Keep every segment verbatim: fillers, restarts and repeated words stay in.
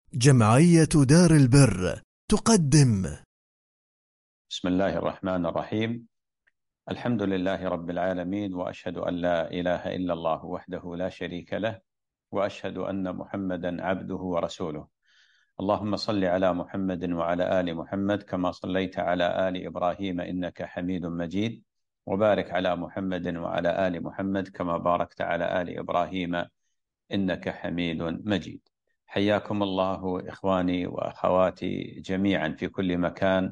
جمعية دار البر تقدم. بسم الله الرحمن الرحيم. الحمد لله رب العالمين، وأشهد أن لا إله إلا الله وحده لا شريك له، وأشهد أن محمدا عبده ورسوله. اللهم صل على محمد وعلى آل محمد كما صليت على آل إبراهيم إنك حميد مجيد، وبارك على محمد وعلى آل محمد كما باركت على آل إبراهيم إنك حميد مجيد. حياكم الله إخواني وأخواتي جميعا في كل مكان،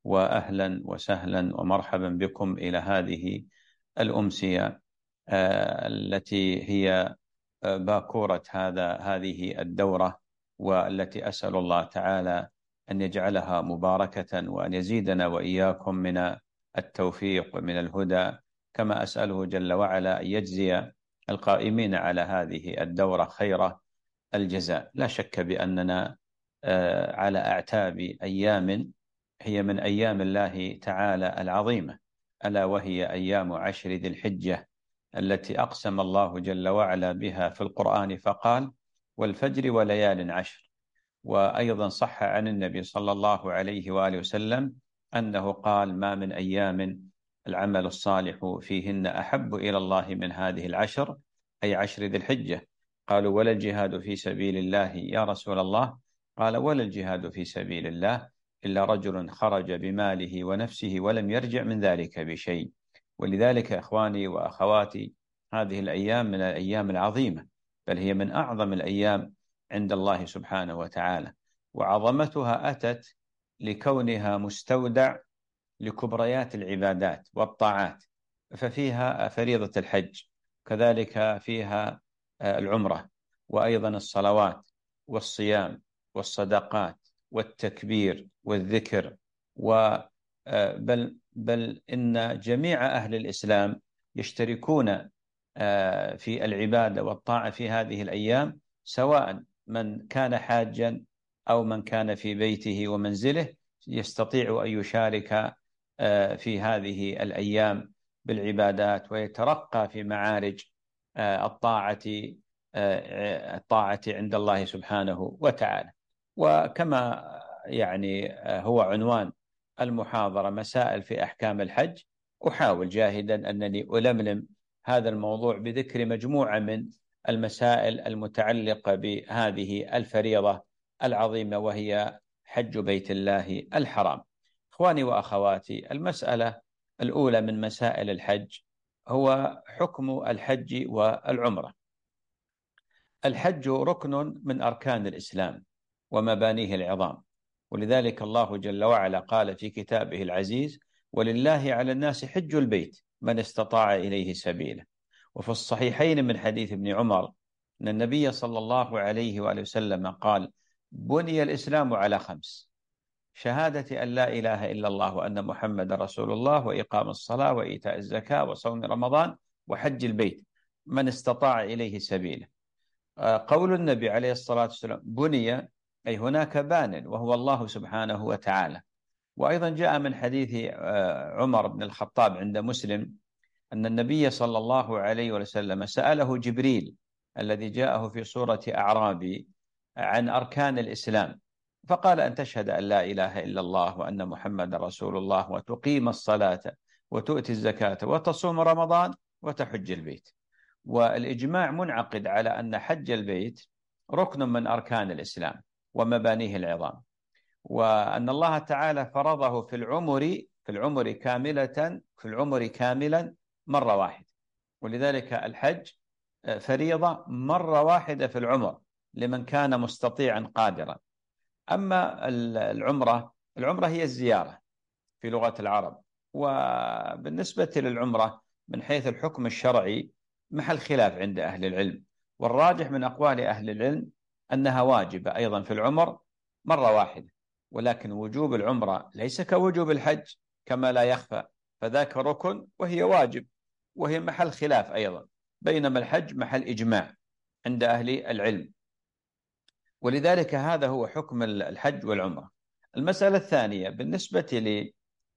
وأهلا وسهلا ومرحبا بكم إلى هذه الأمسية آه، التي هي آه، باكورة هذا هذه الدورة، والتي أسأل الله تعالى أن يجعلها مباركة، وأن يزيدنا وإياكم من التوفيق ومن الهدى، كما أسأله جل وعلا أن يجزي القائمين على هذه الدورة خير الجزاء. لا شك بأننا آه، على أعتاب أيام هي من أيام الله تعالى العظيمة، ألا وهي أيام عشر ذي الحجة التي أقسم الله جل وعلا بها في القرآن فقال: والفجر وليال عشر. وأيضا صح عن النبي صلى الله عليه وآله وسلم أنه قال: ما من أيام العمل الصالح فيهن أحب إلى الله من هذه العشر، أي عشر ذي الحجة. قالوا: ولا الجهاد في سبيل الله يا رسول الله؟ قال: ولا الجهاد في سبيل الله إلا رجل خرج بماله ونفسه ولم يرجع من ذلك بشيء. ولذلك إخواني وأخواتي، هذه الأيام من الأيام العظيمة، بل هي من أعظم الأيام عند الله سبحانه وتعالى. وعظمتها أتت لكونها مستودع لكبريات العبادات والطاعات، ففيها فريضة الحج، كذلك فيها العمرة، وأيضا الصلوات والصيام والصدقات والتكبير والذكر، وبل بل إن جميع أهل الإسلام يشتركون في العبادة والطاعة في هذه الأيام، سواء من كان حاجا أو من كان في بيته ومنزله يستطيع أن يشارك في هذه الأيام بالعبادات، ويترقى في معارج الطاعة الطاعة عند الله سبحانه وتعالى. وكما يعني هو عنوان المحاضرة مسائل في أحكام الحج، أحاول جاهدا أنني ألملم هذا الموضوع بذكر مجموعة من المسائل المتعلقة بهذه الفريضة العظيمة، وهي حج بيت الله الحرام. إخواني وأخواتي، المسألة الأولى من مسائل الحج هو حكم الحج والعمرة. الحج ركن من أركان الإسلام ومبانيه العظام، ولذلك الله جل وعلا قال في كتابه العزيز: ولله على الناس حج البيت من استطاع إليه سبيلا. وفي الصحيحين من حديث ابن عمر أن النبي صلى الله عليه وآله وسلم قال: بني الإسلام على خمس: شهادة أن لا إله إلا الله وأن محمد رسول الله، وإقام الصلاة، وإيتاء الزكاة، وصوم رمضان، وحج البيت من استطاع إليه سبيلا. قول النبي عليه الصلاة والسلام بني، أي هناك بان، وهو الله سبحانه وتعالى. وأيضا جاء من حديث عمر بن الخطاب عند مسلم أن النبي صلى الله عليه وسلم سأله جبريل الذي جاءه في صورة أعرابي عن أركان الإسلام، فقال: أن تشهد أن لا إله إلا الله وأن محمد رسول الله، وتقيم الصلاة، وتؤتي الزكاة، وتصوم رمضان، وتحج البيت. والإجماع منعقد على أن حج البيت ركن من أركان الإسلام ومبانيه العظام، وأن الله تعالى فرضه في العمر في العمر كاملة في العمر كاملا مرة واحدة. ولذلك الحج فريضة مرة واحدة في العمر لمن كان مستطيعا قادرا. أما العمرة العمرة هي الزيارة في لغة العرب. وبالنسبة للعمرة من حيث الحكم الشرعي محل خلاف عند أهل العلم، والراجح من أقوال أهل العلم أنها واجبة أيضا في العمر مرة واحدة، ولكن وجوب العمرة ليس كوجوب الحج كما لا يخفى، فذاك ركن وهي واجب، وهي محل خلاف أيضا، بينما الحج محل إجماع عند أهل العلم. ولذلك هذا هو حكم الحج والعمرة. المسألة الثانية بالنسبة ل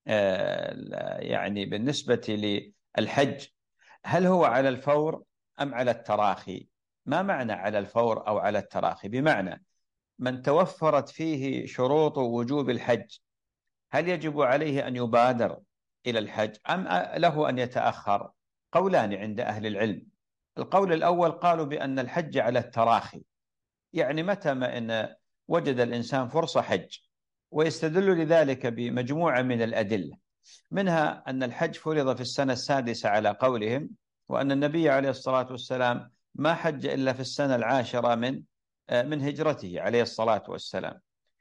يعني بالنسبة للحج، هل هو على الفور أم على التراخي؟ ما معنى على الفور أو على التراخي؟ بمعنى من توفرت فيه شروط وجوب الحج هل يجب عليه أن يبادر إلى الحج أم له أن يتأخر؟ قولان عند أهل العلم. القول الأول قالوا بأن الحج على التراخي، يعني متى ما إن وجد الإنسان فرصة حج، ويستدل لذلك بمجموعة من الأدلة، منها أن الحج فرض في السنة السادسة على قولهم، وأن النبي عليه الصلاة والسلام ما حج إلا في السنة العاشرة من من هجرته عليه الصلاة والسلام.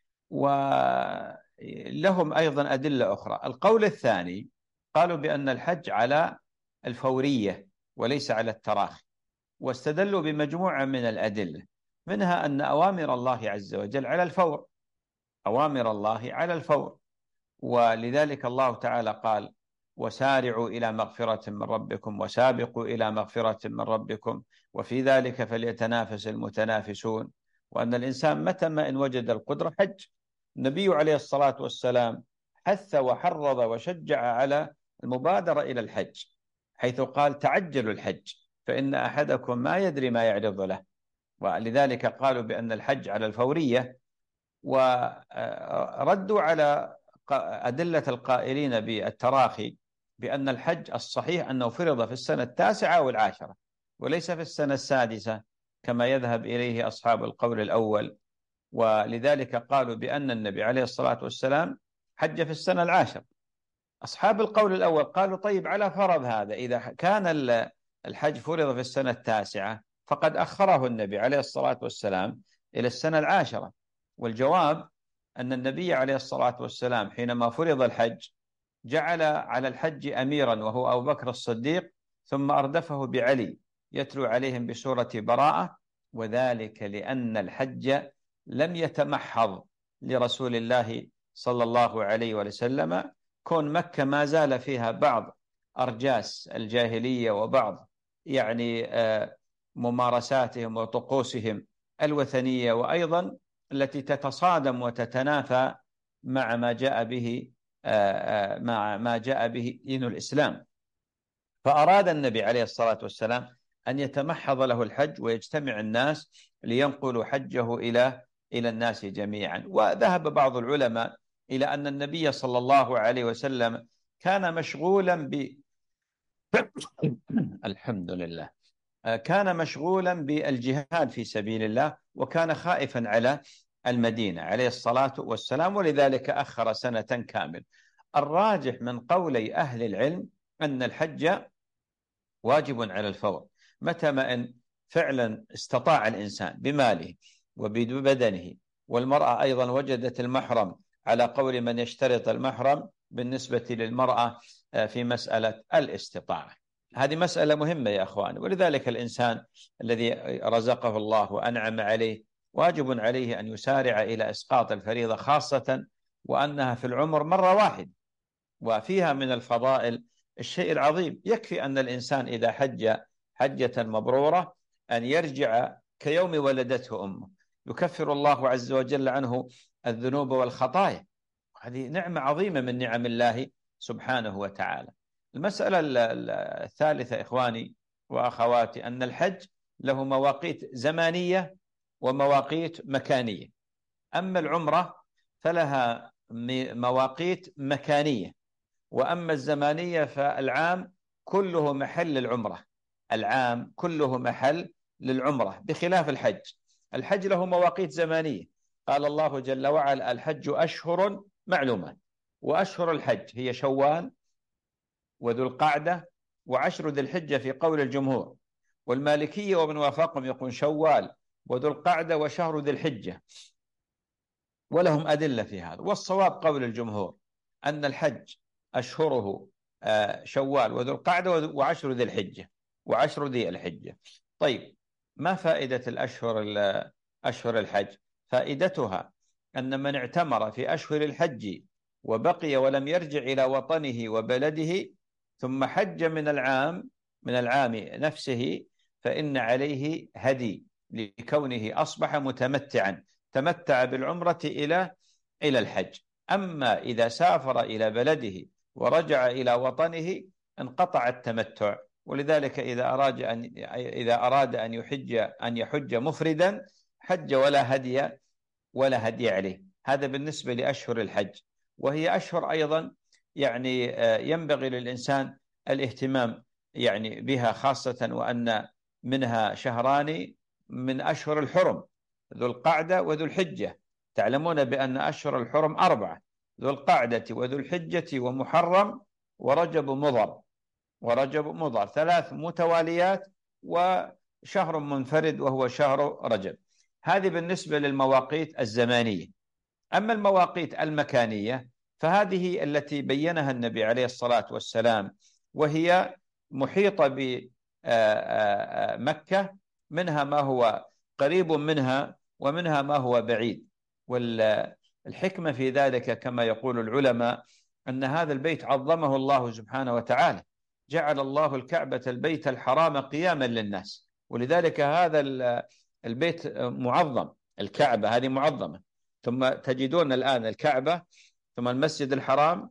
ولهم أيضا أدلة أخرى. القول الثاني قالوا بأن الحج على الفورية وليس على التراخي، واستدلوا بمجموعة من الأدلة، منها أن أوامر الله عز وجل على الفور، أوامر الله على الفور، ولذلك الله تعالى قال: وسارعوا إلى مغفرة من ربكم وسابقوا إلى مغفرة من ربكم وفي ذلك فليتنافس المتنافسون، وأن الإنسان متى ما إن وجد القدرة حج. النبي عليه الصلاة والسلام حث وحرض وشجع على المبادرة إلى الحج، حيث قال: تعجلوا الحج فإن أحدكم ما يدري ما يعرض له. ولذلك قالوا بأن الحج على الفورية، وردوا على أدلة القائلين بالتراخي بأن الحج الصحيح أنه فرض في السنة التاسعة والعاشرة وليس في السنة السادسة كما يذهب إليه أصحاب القول الأول. ولذلك قالوا بأن النبي عليه الصلاة والسلام حج في السنة العاشرة. أصحاب القول الأول قالوا: طيب على فرض هذا، إذا كان الحج فرض في السنة التاسعة فقد أخره النبي عليه الصلاة والسلام إلى السنة العاشرة. والجواب أن النبي عليه الصلاة والسلام حينما فرض الحج جعل على الحج أميرا وهو أبو بكر الصديق، ثم أردفه بعلي يتلو عليهم بسورة براءة، وذلك لأن الحج لم يتمحض لرسول الله صلى الله عليه وسلم، كون مكة ما زال فيها بعض أرجاس الجاهلية وبعض يعني ممارساتهم وطقوسهم الوثنية، وأيضا التي تتصادم وتتنافى مع ما جاء به مع ما جاء به دين الإسلام. فأراد النبي عليه الصلاة والسلام أن يتمحض له الحج ويجتمع الناس لينقلوا حجه إلى إلى الناس جميعا. وذهب بعض العلماء إلى أن النبي صلى الله عليه وسلم كان مشغولا ب الحمد لله كان مشغولا بالجهاد في سبيل الله، وكان خائفا على المدينة عليه الصلاة والسلام، ولذلك أخر سنة كامل. الراجح من قولي أهل العلم أن الحج واجب على الفور متى ما أن فعلا استطاع الإنسان بماله وببدنه، والمرأة أيضا وجدت المحرم على قول من يشترط المحرم بالنسبة للمرأة في مسألة الاستطاعة. هذه مسألة مهمة يا أخوان، ولذلك الإنسان الذي رزقه الله وأنعم عليه واجب عليه أن يسارع إلى إسقاط الفريضة، خاصة وأنها في العمر مرة واحدة، وفيها من الفضائل الشيء العظيم. يكفي أن الإنسان إذا حج حجة مبرورة أن يرجع كيوم ولدته أمه، يكفر الله عز وجل عنه الذنوب والخطايا. هذه نعمة عظيمة من نعم الله سبحانه وتعالى. المسألة الثالثة إخواني وأخواتي أن الحج له مواقيت زمانية ومواقيت مكانية. أما العمرة فلها مواقيت مكانية، وأما الزمانية فالعام كله محل للعمرة، العام كله محل للعمرة، بخلاف الحج. الحج له مواقيت زمانية، قال الله جل وعلا: الحج أشهر معلومات. وأشهر الحج هي شوال وذو القعدة وعشر ذي الحجة في قول الجمهور، والمالكية ومن وافقهم يقول شوال وذو القعدة وشهر ذي الحجة، ولهم أدلة في هذا. والصواب قول الجمهور أن الحج أشهره شوال وذو القعدة وعشر ذي الحجة وعشر ذي الحجة. طيب، ما فائدة الأشهر أشهر الحج؟ فائدتها أن من اعتمر في أشهر الحج وبقي ولم يرجع إلى وطنه وبلده ثم حج من العام من العام نفسه فإن عليه هدي، لكونه أصبح متمتعا، تمتع بالعمرة إلى إلى الحج. أما إذا سافر إلى بلده ورجع إلى وطنه انقطع التمتع. ولذلك إذا أراد أن إذا أراد أن يحج أن يحج مفردا حج ولا هدي ولا هدي عليه. هذا بالنسبة لأشهر الحج، وهي أشهر أيضا يعني ينبغي للإنسان الاهتمام يعني بها، خاصة وأن منها شهران من أشهر الحرم، ذو القعدة وذو الحجة. تعلمون بأن أشهر الحرم أربعة: ذو القعدة وذو الحجة ومحرم ورجب مضر. ورجب مضر ثلاث متواليات، وشهر منفرد وهو شهر رجب. هذه بالنسبة للمواقيت الزمانية. أما المواقيت المكانية فهذه التي بينها النبي عليه الصلاة والسلام، وهي محيطة بمكة، منها ما هو قريب منها ومنها ما هو بعيد. والحكمة في ذلك كما يقول العلماء أن هذا البيت عظمه الله سبحانه وتعالى، جعل الله الكعبة البيت الحرام قياما للناس، ولذلك هذا البيت معظم. الكعبة هذه معظمة، ثم تجدون الآن الكعبة، ثم المسجد الحرام،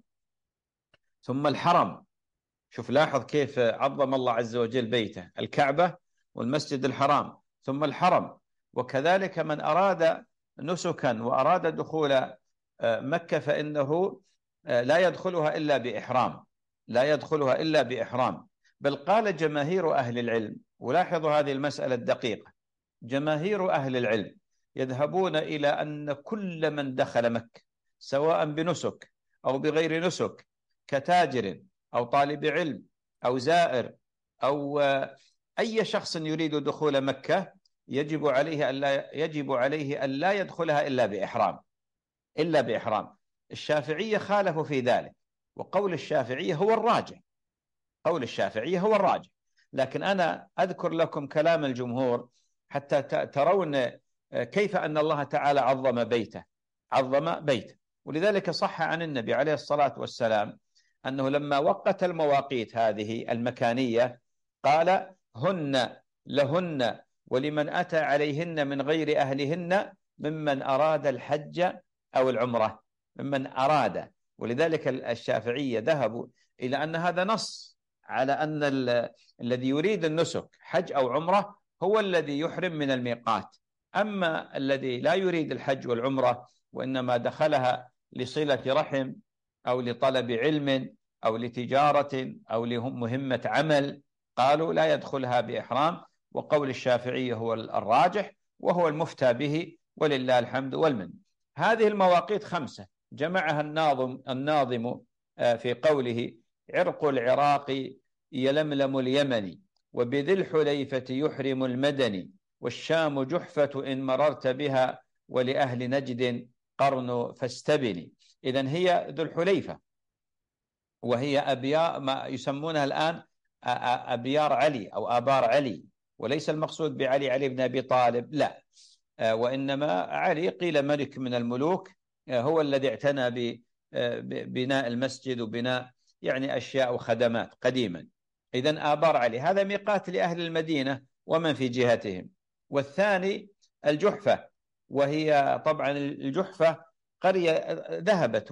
ثم الحرم. شوف لاحظ كيف عظم الله عز وجل بيته: الكعبة والمسجد الحرام ثم الحرم. وكذلك من أراد نسكا وأراد دخول مكة فإنه لا يدخلها إلا بإحرام، لا يدخلها إلا بإحرام. بل قال جماهير أهل العلم، ولاحظوا هذه المسألة الدقيقة، جماهير أهل العلم يذهبون إلى أن كل من دخل مكة سواء بنسك أو بغير نسك، كتاجر أو طالب علم أو زائر أو أي شخص يريد دخول مكة، يجب عليه ألا يجب عليه ألا يدخلها إلا بإحرام، إلا بإحرام. الشافعية خالفوا في ذلك، وقول الشافعية هو الراجح، قول الشافعية هو الراجح. لكن أنا أذكر لكم كلام الجمهور حتى ترون كيف أن الله تعالى عظم بيته، عظم بيته. ولذلك صح عن النبي عليه الصلاة والسلام أنه لما وقت المواقيت هذه المكانية قال: هن لهن ولمن أتى عليهن من غير أهلهن ممن أراد الحج أو العمرة، ممن أراد. ولذلك الشافعية ذهبوا إلى أن هذا نص على أن الذي يريد النسك حج أو عمرة هو الذي يحرم من الميقات. أما الذي لا يريد الحج والعمرة وإنما دخلها لصلة رحم أو لطلب علم أو لتجارة أو لمهمة عمل، قالوا لا يدخلها بإحرام. وقول الشافعي هو الراجح وهو المفتى به، ولله الحمد والمن. هذه المواقيت خمسة جمعها الناظم الناظم في قوله: عرق العراق يلملم اليمن، وبذي الحليفة يحرم المدني، والشام جحفة إن مررت بها، ولأهل نجد قرن فاستبني. إذن هي ذو الحليفة، وهي أبيار ما يسمونها الآن أبيار علي أو آبار علي، وليس المقصود بعلي علي بن أبي طالب، لا، وإنما علي قيل ملك من الملوك هو الذي اعتنى ببناء المسجد وبناء يعني أشياء وخدمات قديما. إذن آبار علي هذا ميقات لأهل المدينة ومن في جهتهم. والثاني الجحفة، وهي طبعا الجحفة قرية ذهبت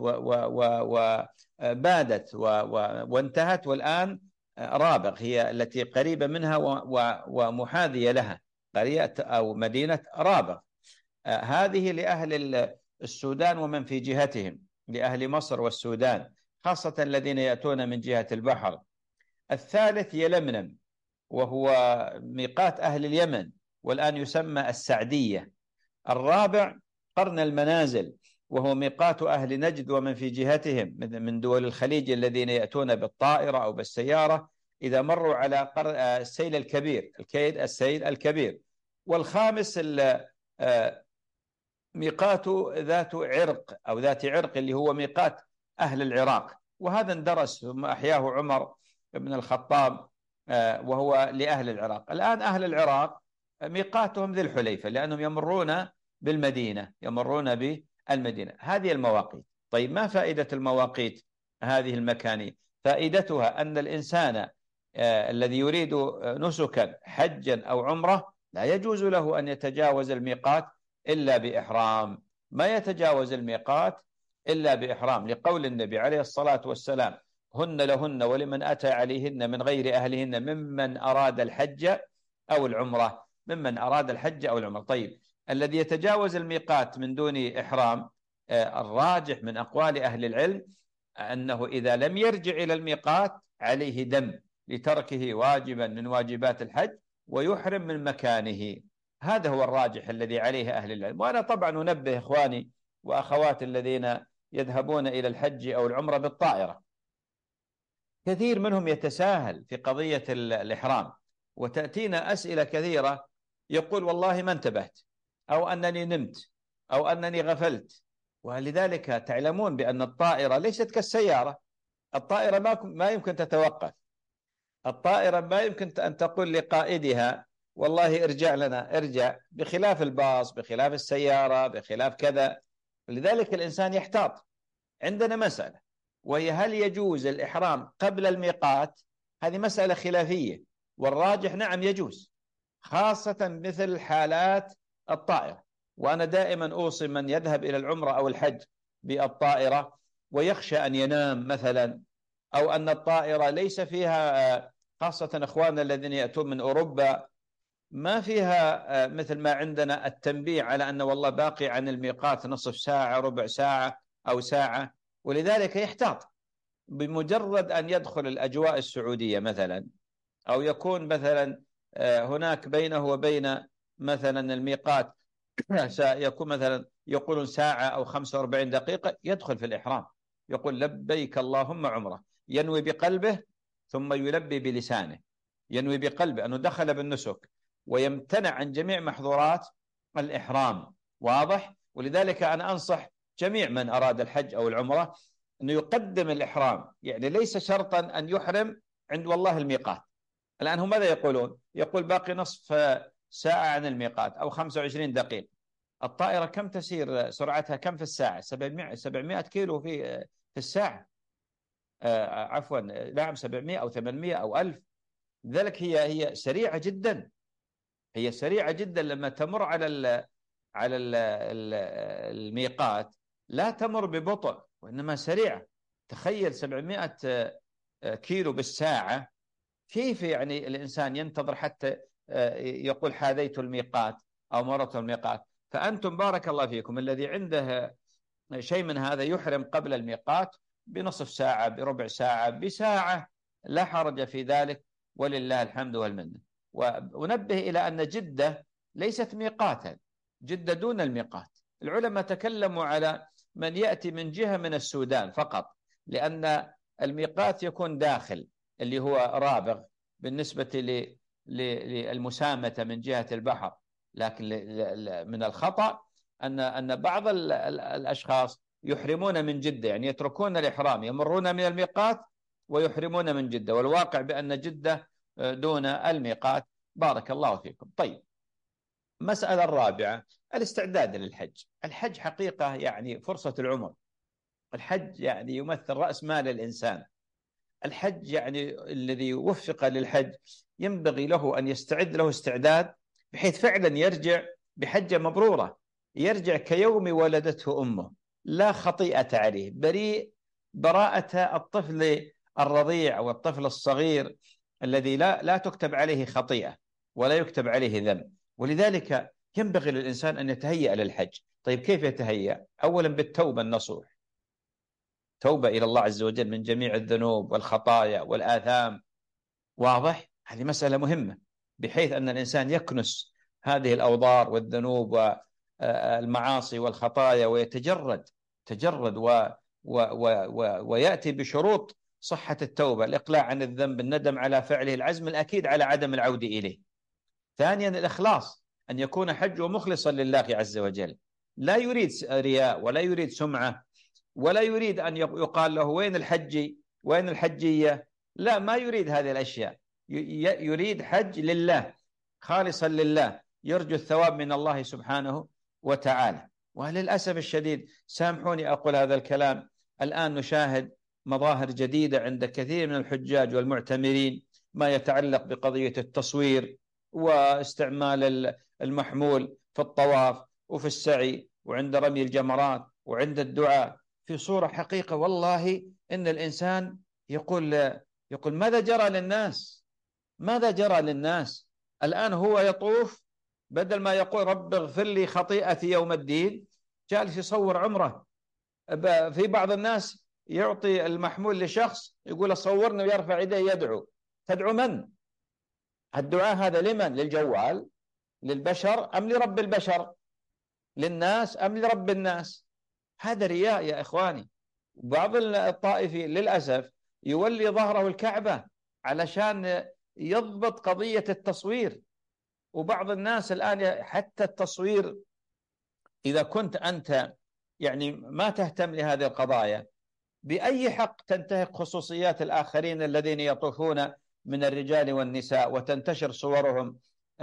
وبادت وانتهت، والآن رابغ هي التي قريبة منها ومحاذية لها، قرية أو مدينة رابغ. هذه لأهل السودان ومن في جهتهم، لأهل مصر والسودان خاصة الذين يأتون من جهة البحر. الثالث يلملم، وهو ميقات أهل اليمن والآن يسمى السعدية. الرابع قرن المنازل، وهو ميقات أهل نجد ومن في جهتهم من دول الخليج الذين يأتون بالطائرة أو بالسيارة إذا مروا على السيل الكبير، الكيد السيل الكبير. والخامس ميقات ذات عرق أو ذات عرق، اللي هو ميقات أهل العراق، وهذا اندرس ثم أحياه عمر بن الخطاب وهو لأهل العراق. الآن أهل العراق ميقاتهم ذي الحليفة لأنهم يمرون بالمدينة، يمرون بالمدينة. هذه المواقيت. طيب ما فائدة المواقيت هذه المكانية؟ فائدتها أن الإنسان الذي يريد نسكا حجا أو عمرة لا يجوز له أن يتجاوز الميقات إلا بإحرام، ما يتجاوز الميقات إلا بإحرام، لقول النبي عليه الصلاة والسلام: هن لهن ولمن أتى عليهن من غير أهلهن ممن أراد الحج أو العمرة، ممن أراد الحج أو العمرة. طيب الذي يتجاوز الميقات من دون إحرام، الراجح من أقوال أهل العلم أنه إذا لم يرجع إلى الميقات عليه دم لتركه واجبا من واجبات الحج ويحرم من مكانه. هذا هو الراجح الذي عليه أهل العلم. وأنا طبعا أنبه إخواني وأخواتي الذين يذهبون إلى الحج أو العمرة بالطائرة، كثير منهم يتساهل في قضية الإحرام، وتأتينا أسئلة كثيرة يقول والله ما انتبهت، أو أنني نمت، أو أنني غفلت. ولذلك تعلمون بأن الطائرة ليست كالسيارة. الطائرة ما يمكن تتوقف. الطائرة ما يمكن أن تقول لقائدها والله ارجع لنا ارجع، بخلاف الباص، بخلاف السيارة، بخلاف كذا. لذلك الإنسان يحتاط. عندنا مسألة وهي هل يجوز الإحرام قبل الميقات؟ هذه مسألة خلافية، والراجح نعم يجوز، خاصة مثل حالات الطائرة. وأنا دائما أوصي من يذهب إلى العمرة أو الحج بالطائرة ويخشى أن ينام مثلا، أو أن الطائرة ليس فيها، خاصة أخواننا الذين يأتون من أوروبا، ما فيها مثل ما عندنا التنبيه على أن والله باقي عن الميقات نصف ساعة، ربع ساعة، أو ساعة. ولذلك يحتاط. بمجرد أن يدخل الأجواء السعودية مثلا، أو يكون مثلا هناك بينه وبين مثلا الميقات يكون مثلا يقولون ساعة أو خمسة وأربعين دقيقة، يدخل في الإحرام، يقول لبيك اللهم عمرة، ينوي بقلبه ثم يلبي بلسانه، ينوي بقلبه أنه دخل بالنسك ويمتنع عن جميع محظورات الإحرام. واضح؟ ولذلك أنا أنصح جميع من أراد الحج أو العمرة أنه يقدم الإحرام، يعني ليس شرطا أن يحرم عند والله الميقات. الآن هم ماذا يقولون؟ يقول باقي نصف ساعة عن الميقات أو خمسة وعشرين دقيقة. الطائرة كم تسير سرعتها كم في الساعة؟ سبعمائة كيلو في في الساعة. آه عفوا نعم سبعمائة أو ثمانمائة أو ألف. لذلك هي هي سريعة جدا، هي سريعة جدا لما تمر على ال على ال الميقات، لا تمر ببطء وإنما سريعة. تخيل سبعمائة كيلو بالساعة، كيف يعني الإنسان ينتظر حتى يقول حاذيت الميقات أو مرت الميقات؟ فأنتم بارك الله فيكم الذي عنده شيء من هذا يحرم قبل الميقات بنصف ساعة، بربع ساعة، بساعة، لا حرج في ذلك، ولله الحمد والمنة. وأنبه إلى أن جدة ليست ميقاتا، جدة دون الميقات. العلماء تكلموا على من يأتي من جهة من السودان فقط، لأن الميقات يكون داخل اللي هو رابغ بالنسبة للمسامة من جهة البحر. لكن من الخطأ أن أن بعض الأشخاص يحرمون من جدة، يعني يتركون الإحرام، يمرون من الميقات ويحرمون من جدة، والواقع بأن جدة دون الميقات. بارك الله فيكم. طيب، مسألة الرابعة الاستعداد للحج. الحج حقيقة يعني فرصة العمر. الحج يعني يمثل رأس مال الإنسان. الحج يعني الذي وفق للحج ينبغي له أن يستعد له استعداد بحيث فعلا يرجع بحجة مبرورة، يرجع كيوم ولدته أمه، لا خطيئة عليه، بريء براءة الطفل الرضيع والطفل الصغير الذي لا لا تكتب عليه خطيئة ولا يكتب عليه ذنب. ولذلك ينبغي للإنسان أن يتهيأ للحج. طيب كيف يتهيأ؟ أولا بالتوبة النصوح، توبة إلى الله عز وجل من جميع الذنوب والخطايا والآثام. واضح؟ هذه مسألة مهمة، بحيث أن الإنسان يكنس هذه الأوضار والذنوب والمعاصي والخطايا ويتجرد تجرد و و و و ويأتي بشروط صحة التوبة: الإقلاع عن الذنب، الندم على فعله، العزم الأكيد على عدم العودة إليه. ثانيا الإخلاص، أن يكون حجه مخلصا لله عز وجل، لا يريد رياء ولا يريد سمعة ولا يريد أن يقال له وين الحجي وين الحجية، لا، ما يريد هذه الأشياء. يريد حج لله خالصا لله، يرجو الثواب من الله سبحانه وتعالى. وللأسف الشديد، سامحوني أقول هذا الكلام، الآن نشاهد مظاهر جديدة عند كثير من الحجاج والمعتمرين ما يتعلق بقضية التصوير واستعمال المحمول في الطواف وفي السعي وعند رمي الجمرات وعند الدعاء، في صورة حقيقة والله إن الإنسان يقول يقول ماذا جرى للناس؟ ماذا جرى للناس؟ الآن هو يطوف بدل ما يقول رب اغفر لي خطيئتي يوم الدين، جالس يصور عمره. في بعض الناس يعطي المحمول لشخص يقول صورني ويرفع يديه يدعو. تدعو من؟ الدعاء هذا لمن؟ للجوال؟ للبشر أم لرب البشر؟ للناس أم لرب الناس؟ هذا رياء يا إخواني. بعض الطائفين للأسف يولي ظهره الكعبة علشان يضبط قضية التصوير. وبعض الناس الآن حتى التصوير، إذا كنت أنت يعني ما تهتم لهذه القضايا، بأي حق تنتهك خصوصيات الآخرين الذين يطوفون من الرجال والنساء وتنتشر صورهم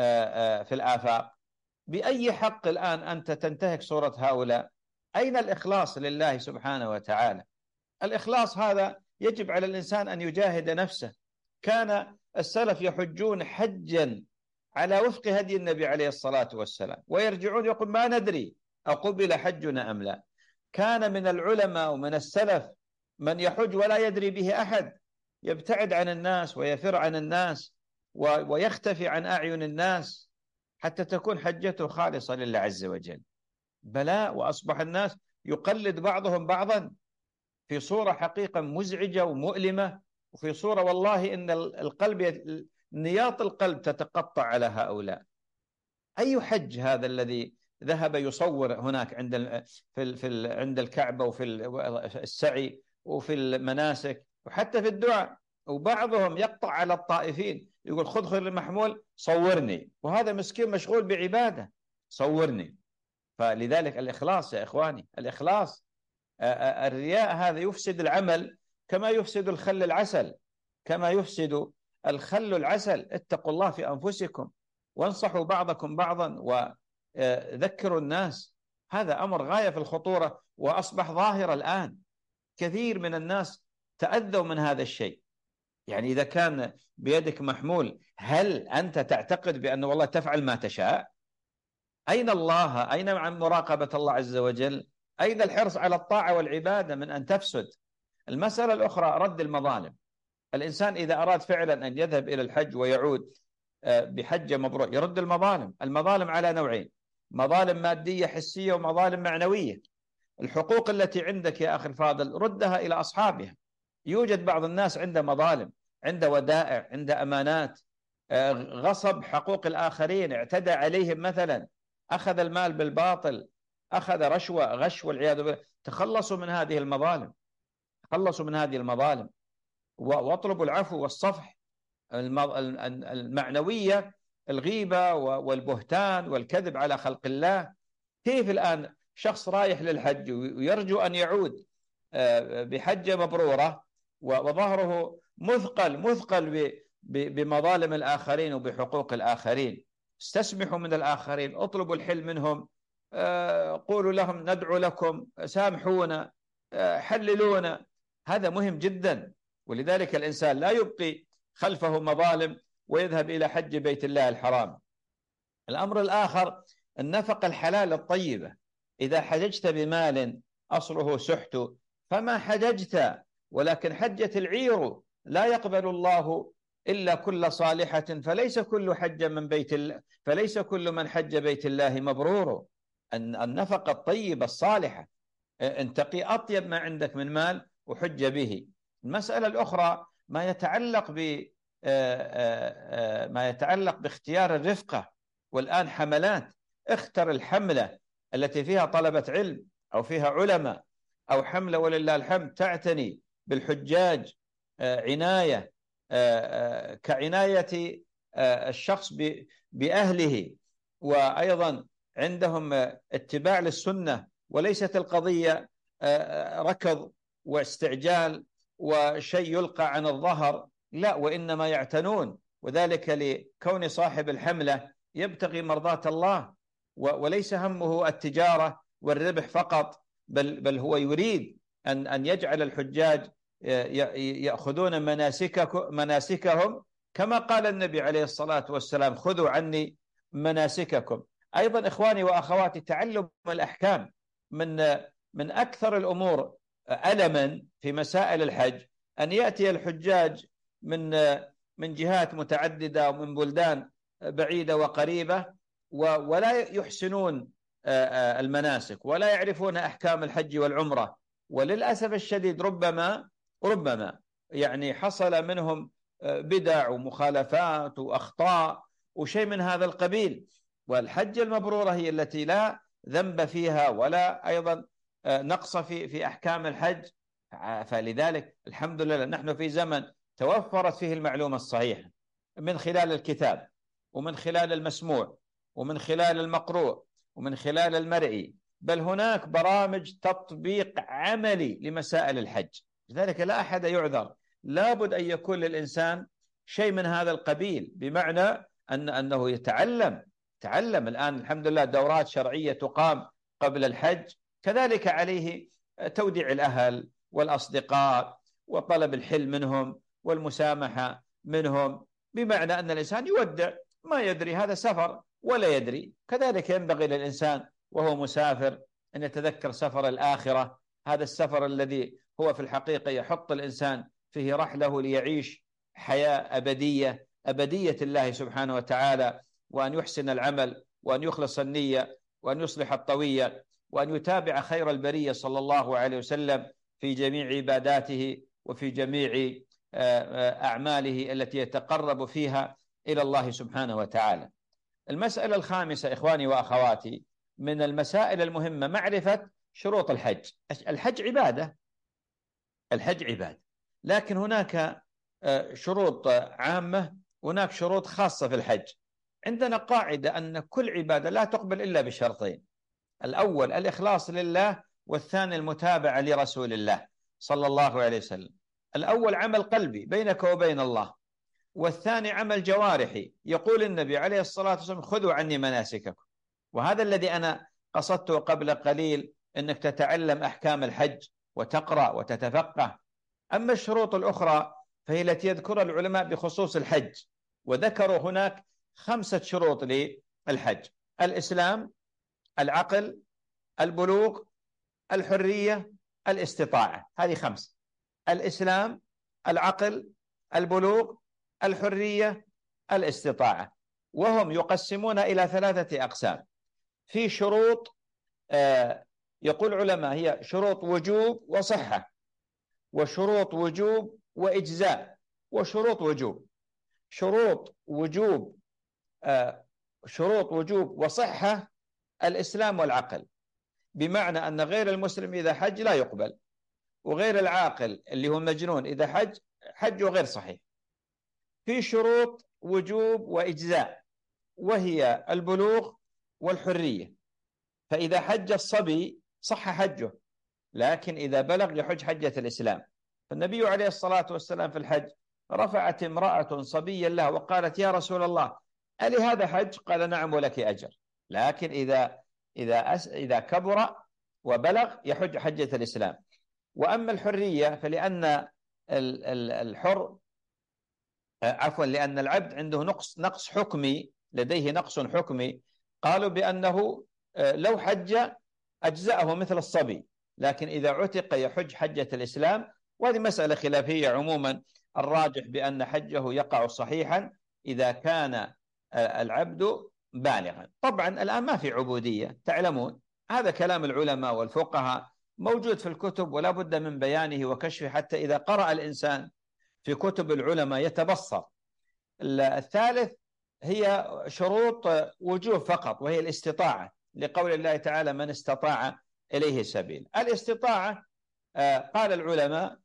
في الآفاق؟ بأي حق الآن أنت تنتهك صورة هؤلاء؟ أين الإخلاص لله سبحانه وتعالى؟ الإخلاص هذا يجب على الإنسان أن يجاهد نفسه. كان السلف يحجون حجا على وفق هدي النبي عليه الصلاة والسلام، ويرجعون يقول ما ندري أقبل حجنا أم لا. كان من العلماء ومن السلف من يحج ولا يدري به أحد، يبتعد عن الناس ويفر عن الناس ويختفي عن أعين الناس حتى تكون حجته خالصة لله عز وجل. بلاء. وأصبح الناس يقلد بعضهم بعضا في صورة حقيقة مزعجة ومؤلمة، وفي صورة والله إن القلب، نياط القلب تتقطع على هؤلاء. أي حج هذا الذي ذهب يصور هناك عند في في عند الكعبة وفي السعي وفي المناسك وحتى في الدعاء؟ وبعضهم يقطع على الطائفين يقول خذ خذ المحمول صورني، وهذا مسكين مشغول بعبادة، صورني. فلذلك الإخلاص يا إخواني، الإخلاص. الرياء هذا يفسد العمل كما يفسد الخل العسل، كما يفسد الخل العسل. اتقوا الله في أنفسكم وانصحوا بعضكم بعضا وذكروا الناس. هذا أمر غاية في الخطورة، وأصبح ظاهر الآن. كثير من الناس تأذوا من هذا الشيء. يعني إذا كان بيدك محمول، هل أنت تعتقد بأن والله تفعل ما تشاء؟ أين الله؟ أين عن مراقبة الله عز وجل؟ أين الحرص على الطاعة والعبادة من أن تفسد؟ المسألة الأخرى رد المظالم. الإنسان إذا أراد فعلا أن يذهب إلى الحج ويعود بحجة مبرور يرد المظالم. المظالم على نوعين: مظالم مادية حسية ومظالم معنوية. الحقوق التي عندك يا أخي الفاضل ردها إلى أصحابها. يوجد بعض الناس عنده مظالم، عنده ودائع، عنده أمانات، غصب حقوق الآخرين، اعتدى عليهم مثلا، أخذ المال بالباطل، أخذ رشوة، غش والعياذ بالله. تخلصوا من هذه المظالم، تخلصوا من هذه المظالم واطلبوا العفو والصفح. المعنوية الغيبة والبهتان والكذب على خلق الله. كيف الآن شخص رايح للحج ويرجو أن يعود بحجة مبرورة وظهره مثقل مثقل بمظالم الآخرين وبحقوق الآخرين؟ استسمحوا من الآخرين، اطلبوا الحل منهم، قولوا لهم ندعو لكم، سامحونا، حللونا. هذا مهم جدا. ولذلك الإنسان لا يبقي خلفه مظالم ويذهب إلى حج بيت الله الحرام. الأمر الآخر النفقة الحلال الطيبة. إذا حججت بمال أصله سحت فما حججت، ولكن حجة العير لا يقبل الله إلا كل صالحة، فليس كل حج من بيت الله، فليس كل من حج بيت الله مبرور. النفقة الطيبة الصالحة، انتقي أطيب ما عندك من مال وحج به. المسألة الأخرى ما يتعلق ب ما يتعلق باختيار الرفقة. والآن حملات، اختر الحملة التي فيها طلبة علم أو فيها علماء، أو حملة ولله الحمد تعتني بالحجاج عناية كعناية الشخص بأهله، وأيضا عندهم اتباع للسنة، وليست القضية ركض واستعجال وشيء يلقى عن الظهر، لا، وإنما يعتنون. وذلك لكون صاحب الحملة يبتغي مرضاة الله، وليس همه التجارة والربح فقط، بل, بل هو يريد أن, أن يجعل الحجاج يأخذون مناسكهم كما قال النبي عليه الصلاة والسلام: خذوا عني مناسككم. أيضا إخواني وأخواتي، تعلم الأحكام. من من أكثر الأمور ألما في مسائل الحج أن يأتي الحجاج من من جهات متعددة ومن بلدان بعيدة وقريبة، ولا يحسنون المناسك ولا يعرفون أحكام الحج والعمرة. وللأسف الشديد ربما ربما يعني حصل منهم بدع ومخالفات وأخطاء وشيء من هذا القبيل. والحج المبرورة هي التي لا ذنب فيها ولا أيضا نقص في في أحكام الحج. فلذلك الحمد لله نحن في زمن توفرت فيه المعلومة الصحيحة من خلال الكتاب ومن خلال المسموع ومن خلال المقروء ومن خلال المرئي، بل هناك برامج تطبيق عملي لمسائل الحج. لذلك لا أحد يعذر، لابد أن يكون للإنسان شيء من هذا القبيل، بمعنى أن أنه يتعلم تعلم الآن الحمد لله دورات شرعية تقام قبل الحج. كذلك عليه توديع الأهل والأصدقاء وطلب الحل منهم والمسامحة منهم، بمعنى أن الإنسان يودع ما يدري هذا سفر ولا يدري. كذلك ينبغي للإنسان وهو مسافر أن يتذكر سفر الآخرة، هذا السفر الذي هو في الحقيقة يحط الإنسان فيه رحله ليعيش حياة أبدية أبدية الله سبحانه وتعالى، وأن يحسن العمل وأن يخلص النية وأن يصلح الطوية وأن يتابع خير البرية صلى الله عليه وسلم في جميع عباداته وفي جميع أعماله التي يتقرب فيها إلى الله سبحانه وتعالى. المسألة الخامسة إخواني وأخواتي من المسائل المهمة معرفة شروط الحج. الحج عبادة الحج عبادة لكن هناك شروط عامة وهناك شروط خاصة في الحج. عندنا قاعدة أن كل عبادة لا تقبل إلا بشرطين: الأول الإخلاص لله، والثاني المتابعة لرسول الله صلى الله عليه وسلم. الأول عمل قلبي بينك وبين الله، والثاني عمل جوارحي. يقول النبي عليه الصلاة والسلام: خذوا عني مناسككم. وهذا الذي أنا قصدته قبل قليل، أنك تتعلم أحكام الحج وتقرأ وتتفقه. أما الشروط الأخرى فهي التي يذكرها العلماء بخصوص الحج، وذكروا هناك خمسة شروط للحج: الإسلام، العقل، البلوغ، الحرية، الاستطاعة. هذه خمسة: الإسلام، العقل، البلوغ، الحرية، الاستطاعة. وهم يقسمون إلى ثلاثة أقسام. في شروط آه يقول علماء هي شروط وجوب وصحة، وشروط وجوب وإجزاء، وشروط وجوب. شروط وجوب آه شروط وجوب وصحة الإسلام والعقل، بمعنى أن غير المسلم إذا حج لا يقبل، وغير العاقل اللي هو مجنون إذا حج حجه غير صحيح. في شروط وجوب وإجزاء، وهي البلوغ والحرية. فإذا حج الصبي صح حجه، لكن إذا بلغ يحج حجة الإسلام. فالنبي عليه الصلاة والسلام في الحج رفعت امرأة صبيا له وقالت: يا رسول الله ألي هذا حج؟ قال: نعم ولك أجر، لكن إذا إذا أس إذا كبر وبلغ يحج حجة الإسلام. وأما الحرية فلأن الحر عفوا لأن العبد عنده نقص نقص حكمي، لديه نقص حكمي. قالوا بأنه لو حج أجزأه مثل الصبي، لكن إذا عتق يحج حجة الإسلام. وهذه مسألة خلافية. عموما الراجح بأن حجه يقع صحيحا إذا كان العبد بالغا. طبعا الآن ما في عبودية، تعلمون هذا كلام العلماء والفقهاء موجود في الكتب ولا بد من بيانه وكشفه، حتى إذا قرأ الإنسان في كتب العلماء يتبصر. الثالث هي شروط وجوب فقط، وهي الاستطاعة، لقول الله تعالى: من استطاع إليه سبيل. الاستطاعة قال العلماء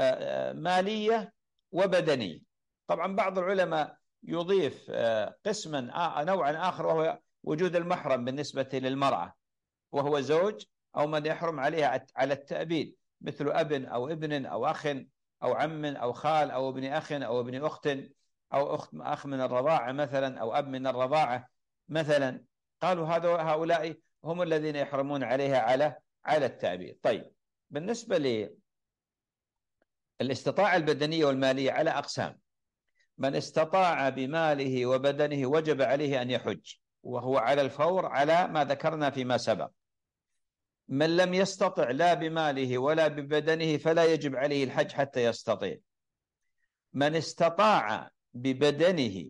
مالية وبدنية. طبعا بعض العلماء يضيف قسما نوعا آخر، وهو وجود المحرم بالنسبة للمرأة، وهو زوج أو من يحرم عليها على التأبيد، مثل أب أو ابن أو أخ أو عم أو خال أو ابن أخ أو ابن أخت أو أخت أخ من الرضاعة مثلا، أو أب من الرضاعة مثلا. قالوا هذا هؤلاء هم الذين يحرمون عليها على على التأبيد. طيب، بالنسبة للاستطاعة البدنية والمالية على أقسام: من استطاع بماله وبدنه وجب عليه أن يحج، وهو على الفور على ما ذكرنا فيما سبق. من لم يستطع لا بماله ولا ببدنه فلا يجب عليه الحج حتى يستطيع. من استطاع ببدنه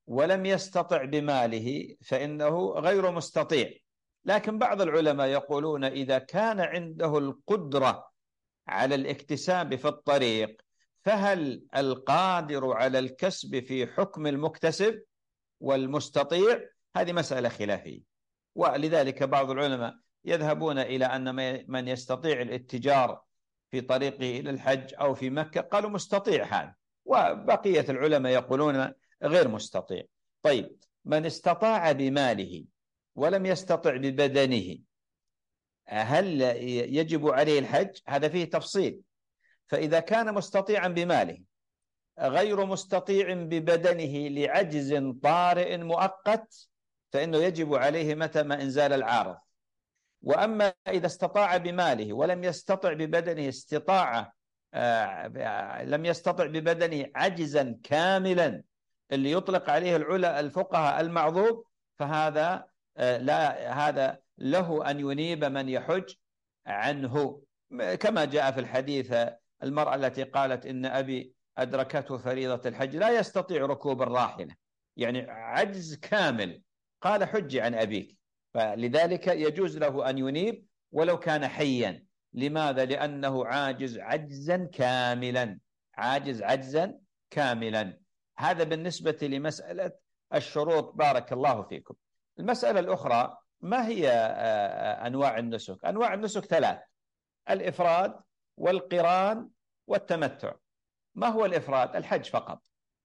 ولم يستطع بماله فإنه غير مستطيع. لكن بعض العلماء يقولون إذا كان عنده القدرة على الاكتساب في الطريق، فهل القادر على الكسب في حكم المكتسب والمستطيع؟ هذه مسألة خلافية، ولذلك بعض العلماء يذهبون إلى أن من يستطيع الاتجار في طريقه إلى الحج أو في مكة قالوا مستطيع هذا، وبقية العلماء يقولون غير مستطيع. طيب، من استطاع بماله ولم يستطع ببدنه، هل يجب عليه الحج؟ هذا فيه تفصيل. فإذا كان مستطيعا بماله غير مستطيع ببدنه لعجز طارئ مؤقت، فإنه يجب عليه متى ما إنزال العارض. وأما إذا استطاع بماله ولم يستطع ببدنه استطاعة آه لم يستطع ببدنه عجزا كاملا اللي يطلق عليه العلماء الفقهاء المعذوب، فهذا آه لا هذا له أن ينيب من يحج عنه، كما جاء في الحديث المرأة التي قالت إن أبي أدركته فريضة الحج لا يستطيع ركوب الراحلة، يعني عجز كامل، قال حجي عن أبيك. فلذلك يجوز له أن ينيب ولو كان حيا. لماذا؟ لأنه عاجز عجزا كاملا، عاجز عجزا كاملا. هذا بالنسبة لمسألة الشروط. بارك الله فيكم. المسألة الأخرى، ما هي أنواع النسك؟ أنواع النسك ثلاث: الإفراد والقران والتمتع. ما هو الإفراد؟ الحج فقط،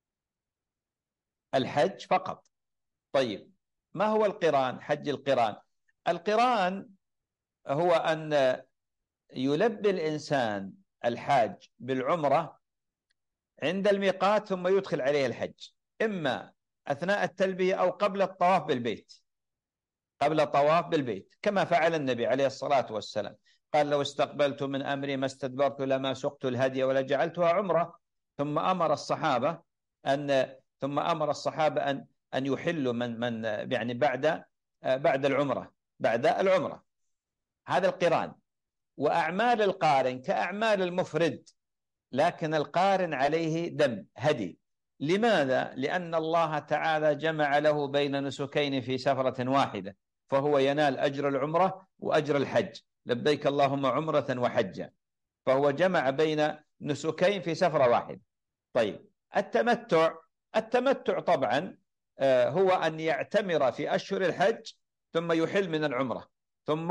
الحج فقط. طيب، ما هو القران؟ حج القران. القران هو أن يلبي الإنسان الحاج بالعمرة عند الميقات ثم يدخل عليه الحج، إما أثناء التلبية أو قبل الطواف بالبيت، قبل الطواف بالبيت، كما فعل النبي عليه الصلاة والسلام. قال: لو استقبلت من أمري ما استدبرت لما سقت الهدي ولا جعلتها عمرة. ثم أمر الصحابة أن ثم أمر الصحابة أن أن يحلوا من من يعني بعد بعد العمرة، بعد العمرة. هذا القران. وأعمال القارن كأعمال المفرد، لكن القارن عليه دم هدي. لماذا؟ لأن الله تعالى جمع له بين نسكين في سفرة واحدة، فهو ينال أجر العمرة وأجر الحج، لبيك اللهم عمرة وحجا، فهو جمع بين نسكين في سفرة واحدة. طيب، التمتع. التمتع طبعا هو أن يعتمر في أشهر الحج ثم يحل من العمرة، ثم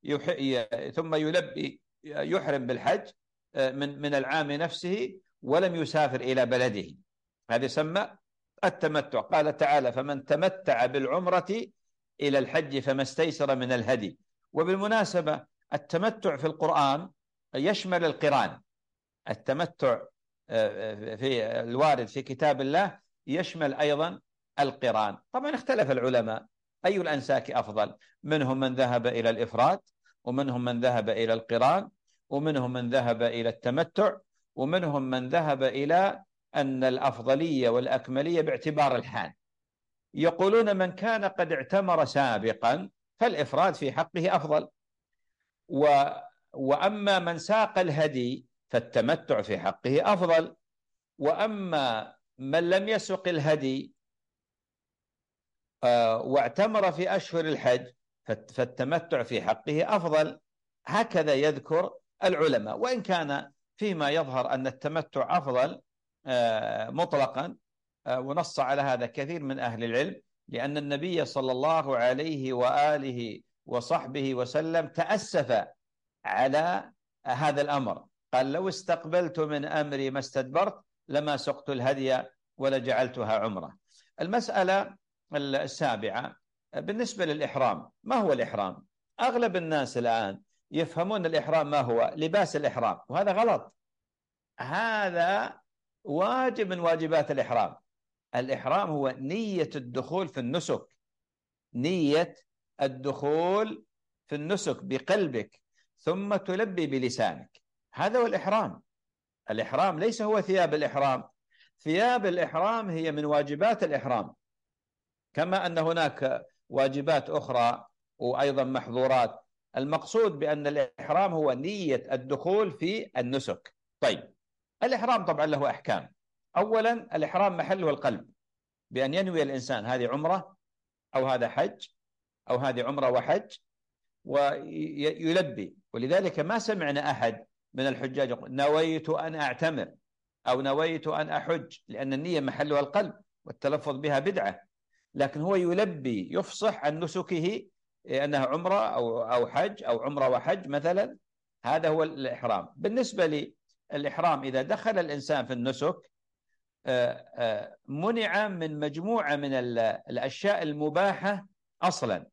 ثم يلبي يحرم بالحج من من العام نفسه ولم يسافر إلى بلده. هذا يسمى التمتع. قال تعالى: فمن تمتع بالعمرة إلى الحج فما استيسر من الهدي. وبالمناسبة التمتع في القرآن يشمل القران. التمتع في الوارد في كتاب الله يشمل أيضا القران. طبعا اختلف العلماء أي الأنساك أفضل، منهم من ذهب إلى الإفراد، ومنهم من ذهب إلى القران، ومنهم من ذهب إلى التمتع، ومنهم من ذهب إلى أن الأفضلية والأكملية باعتبار الحال. يقولون من كان قد اعتمر سابقا فالإفراد في حقه أفضل، و وأما من ساق الهدي فالتمتع في حقه أفضل، وأما من لم يسق الهدي واعتمر في أشهر الحج فالتمتع في حقه أفضل. هكذا يذكر العلماء، وإن كان فيما يظهر أن التمتع أفضل مطلقا، ونص على هذا كثير من أهل العلم، لأن النبي صلى الله عليه وآله وصحبه وسلم تأسف على هذا الأمر. قال: لو استقبلت من أمري ما استدبرت لما سقت الهدي ولجعلتها عمرة. المسألة السابعة بالنسبة للإحرام. ما هو الإحرام؟ أغلب الناس الآن يفهمون الإحرام ما هو لباس الإحرام، وهذا غلط. هذا واجب من واجبات الإحرام. الإحرام هو نية الدخول في النسك، نية الدخول في النسك بقلبك ثم تلبي بلسانك، هذا هو الإحرام. الإحرام ليس هو ثياب الإحرام. ثياب الإحرام هي من واجبات الإحرام، كما أن هناك واجبات أخرى وأيضا محظورات. المقصود بأن الإحرام هو نية الدخول في النسك. طيب، الإحرام طبعا له أحكام. أولا، الإحرام محله القلب، بأن ينوي الإنسان هذه عمرة أو هذا حج أو هذه عمرة وحج ويلبي. ولذلك ما سمعنا أحد من الحجاج يقول نويت أن أعتمر أو نويت أن أحج، لأن النية محلها القلب والتلفظ بها بدعة، لكن هو يلبي يفصح عن نسكه أنها عمرة أو أو حج أو عمرة وحج مثلا. هذا هو الإحرام. بالنسبة للإحرام إذا دخل الإنسان في النسك منع من مجموعة من الأشياء المباحة أصلا،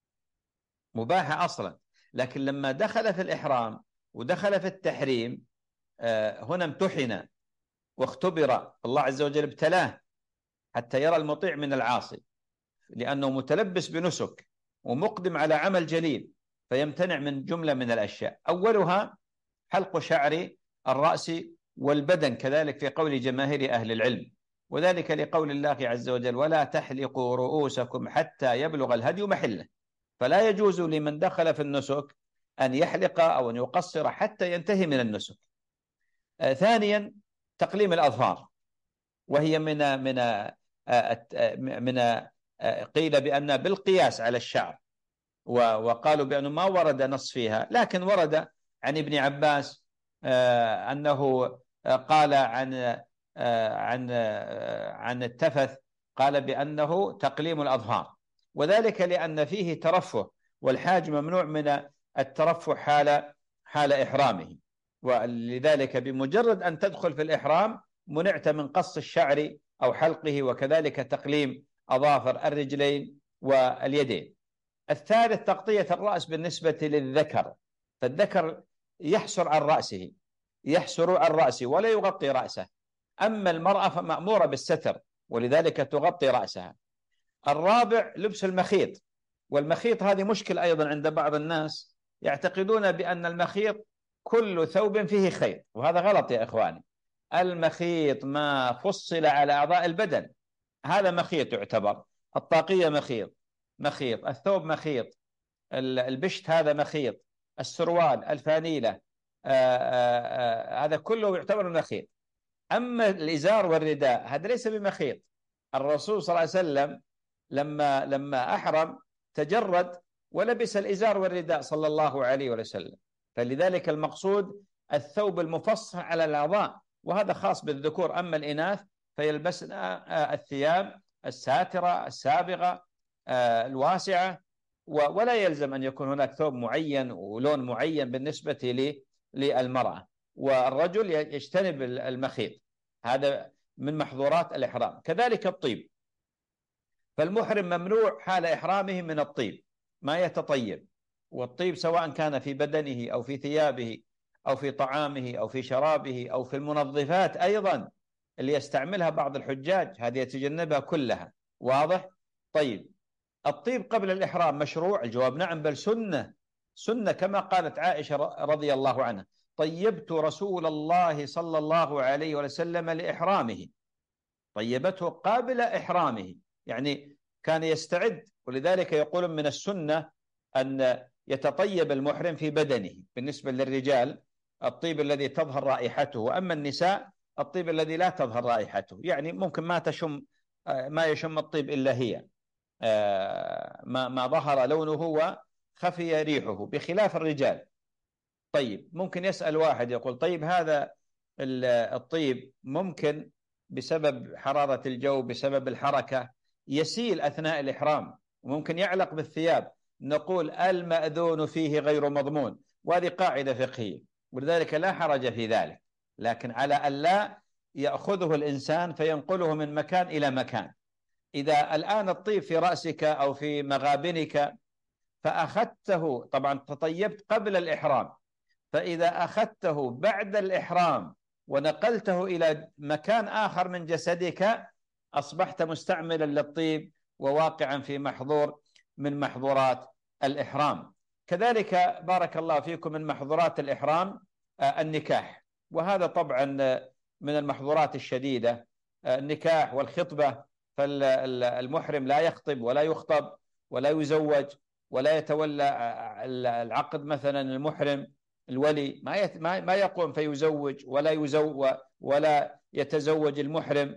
مباحة أصلا، لكن لما دخل في الإحرام ودخل في التحريم هنا امتحن واختبر، الله عز وجل ابتلاه حتى يرى المطيع من العاصي، لأنه متلبس بنسك ومقدم على عمل جليل، فيمتنع من جملة من الأشياء. أولها حلق شعر الرأس والبدن، كذلك في قول جماهير أهل العلم، وذلك لقول الله عز وجل ولا تحلقوا رؤوسكم حتى يبلغ الهدي محله. فلا يجوز لمن دخل في النسك أن يحلق أو أن يقصر حتى ينتهي من النسك. آه ثانيا تقليم الأظفار، وهي من من آه من آه قيل بأن بالقياس على الشعر، وقالوا بأنه ما ورد نص فيها، لكن ورد عن ابن عباس آه أنه قال عن آه عن آه عن التفث، قال بأنه تقليم الأظفار، وذلك لأن فيه ترفه، والحاج ممنوع من الترفه حال حال إحرامه، ولذلك بمجرد أن تدخل في الإحرام منعت من قص الشعر أو حلقه، وكذلك تقليم أظافر الرجلين واليدين. الثالث تغطية الرأس بالنسبة للذكر، فالذكر يحسر عن رأسه يحسر عن رأسه ولا يغطي رأسه، أما المرأة فمأمورة بالستر ولذلك تغطي رأسها. الرابع لبس المخيط، والمخيط هذه مشكلة أيضا عند بعض الناس، يعتقدون بأن المخيط كل ثوب فيه خيط، وهذا غلط يا إخواني. المخيط ما فصل على أعضاء البدن هذا مخيط يعتبر، الطاقية مخيط مخيط الثوب مخيط، البشت هذا مخيط، السروال الفانيلة آآ آآ هذا كله يعتبر مخيط. أما الإزار والرداء هذا ليس بمخيط. الرسول صلى الله عليه وسلم لما لما أحرم تجرد ولبس الإزار والرداء صلى الله عليه وسلم، فلذلك المقصود الثوب المفصل على الأعضاء، وهذا خاص بالذكور. أما الإناث فيلبسن الثياب الساترة السابغة الواسعة، ولا يلزم أن يكون هناك ثوب معين ولون معين بالنسبة للمرأة. والرجل يجتنب المخيط، هذا من محظورات الإحرام. كذلك الطيب، فالمحرم ممنوع حال إحرامه من الطيب، ما يتطيب، والطيب سواء كان في بدنه أو في ثيابه أو في طعامه أو في شرابه أو في المنظفات أيضا اللي يستعملها بعض الحجاج، هذه يتجنبها كلها. واضح؟ طيب، الطيب قبل الإحرام مشروع؟ الجواب نعم، بل سنة سنة، كما قالت عائشة رضي الله عنها طيبت رسول الله صلى الله عليه وسلم لإحرامه، طيبته قبل إحرامه، يعني كان يستعد. ولذلك يقول من السنة أن يتطيب المحرم في بدنه، بالنسبة للرجال الطيب الذي تظهر رائحته، وأما النساء الطيب الذي لا تظهر رائحته، يعني ممكن ما تشم ما يشم الطيب إلا هي، ما ما ظهر لونه وخفي ريحه، بخلاف الرجال. طيب، ممكن يسأل واحد يقول طيب هذا الطيب ممكن بسبب حرارة الجو بسبب الحركة يسيل أثناء الإحرام وممكن يعلق بالثياب. نقول المأذون فيه غير مضمون، وهذه قاعدة فقهية، ولذلك لا حرج في ذلك، لكن على أن لا يأخذه الإنسان فينقله من مكان إلى مكان. إذا الآن الطيب في رأسك أو في مغابنك فأخذته، طبعا تطيبت قبل الإحرام، فإذا أخذته بعد الإحرام ونقلته إلى مكان آخر من جسدك أصبحت مستعملا للطيب وواقعا في محظور من محظورات الإحرام. كذلك بارك الله فيكم من محظورات الإحرام النكاح، وهذا طبعا من المحظورات الشديدة، النكاح والخطبة، فالمحرم لا يخطب ولا يخطب ولا يزوج ولا يتولى العقد. مثلا المحرم الولي ما ما يقوم فيزوج ولا يزوج ولا يتزوج المحرم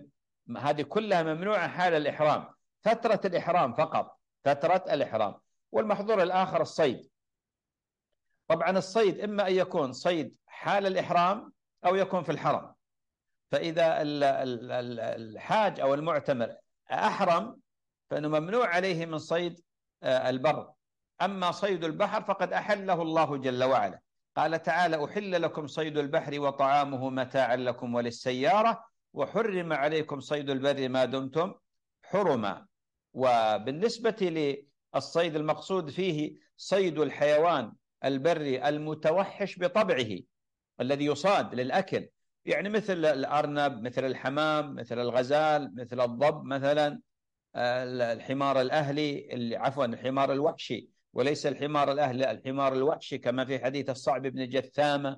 هذه كلها ممنوعة حال الإحرام، فترة الإحرام فقط، فترة الإحرام. والمحظور الآخر الصيد. طبعا الصيد إما أن يكون صيد حال الإحرام أو يكون في الحرم. فإذا الحاج أو المعتمر أحرم فإنه ممنوع عليه من صيد البر. أما صيد البحر فقد أحله الله جل وعلا، قال تعالى: أحل لكم صيد البحر وطعامه متاعا لكم وللسيارة وحرم عليكم صيد البر ما دمتم حرما. وبالنسبة للصيد المقصود فيه صيد الحيوان البري المتوحش بطبعه الذي يصاد للأكل، يعني مثل الأرنب، مثل الحمام، مثل الغزال، مثل الضب مثلا، الحمار الأهلي، عفوا الحمار الوحشي وليس الحمار الأهلي، الحمار الوحشي كما في حديث الصعب بن جثامة،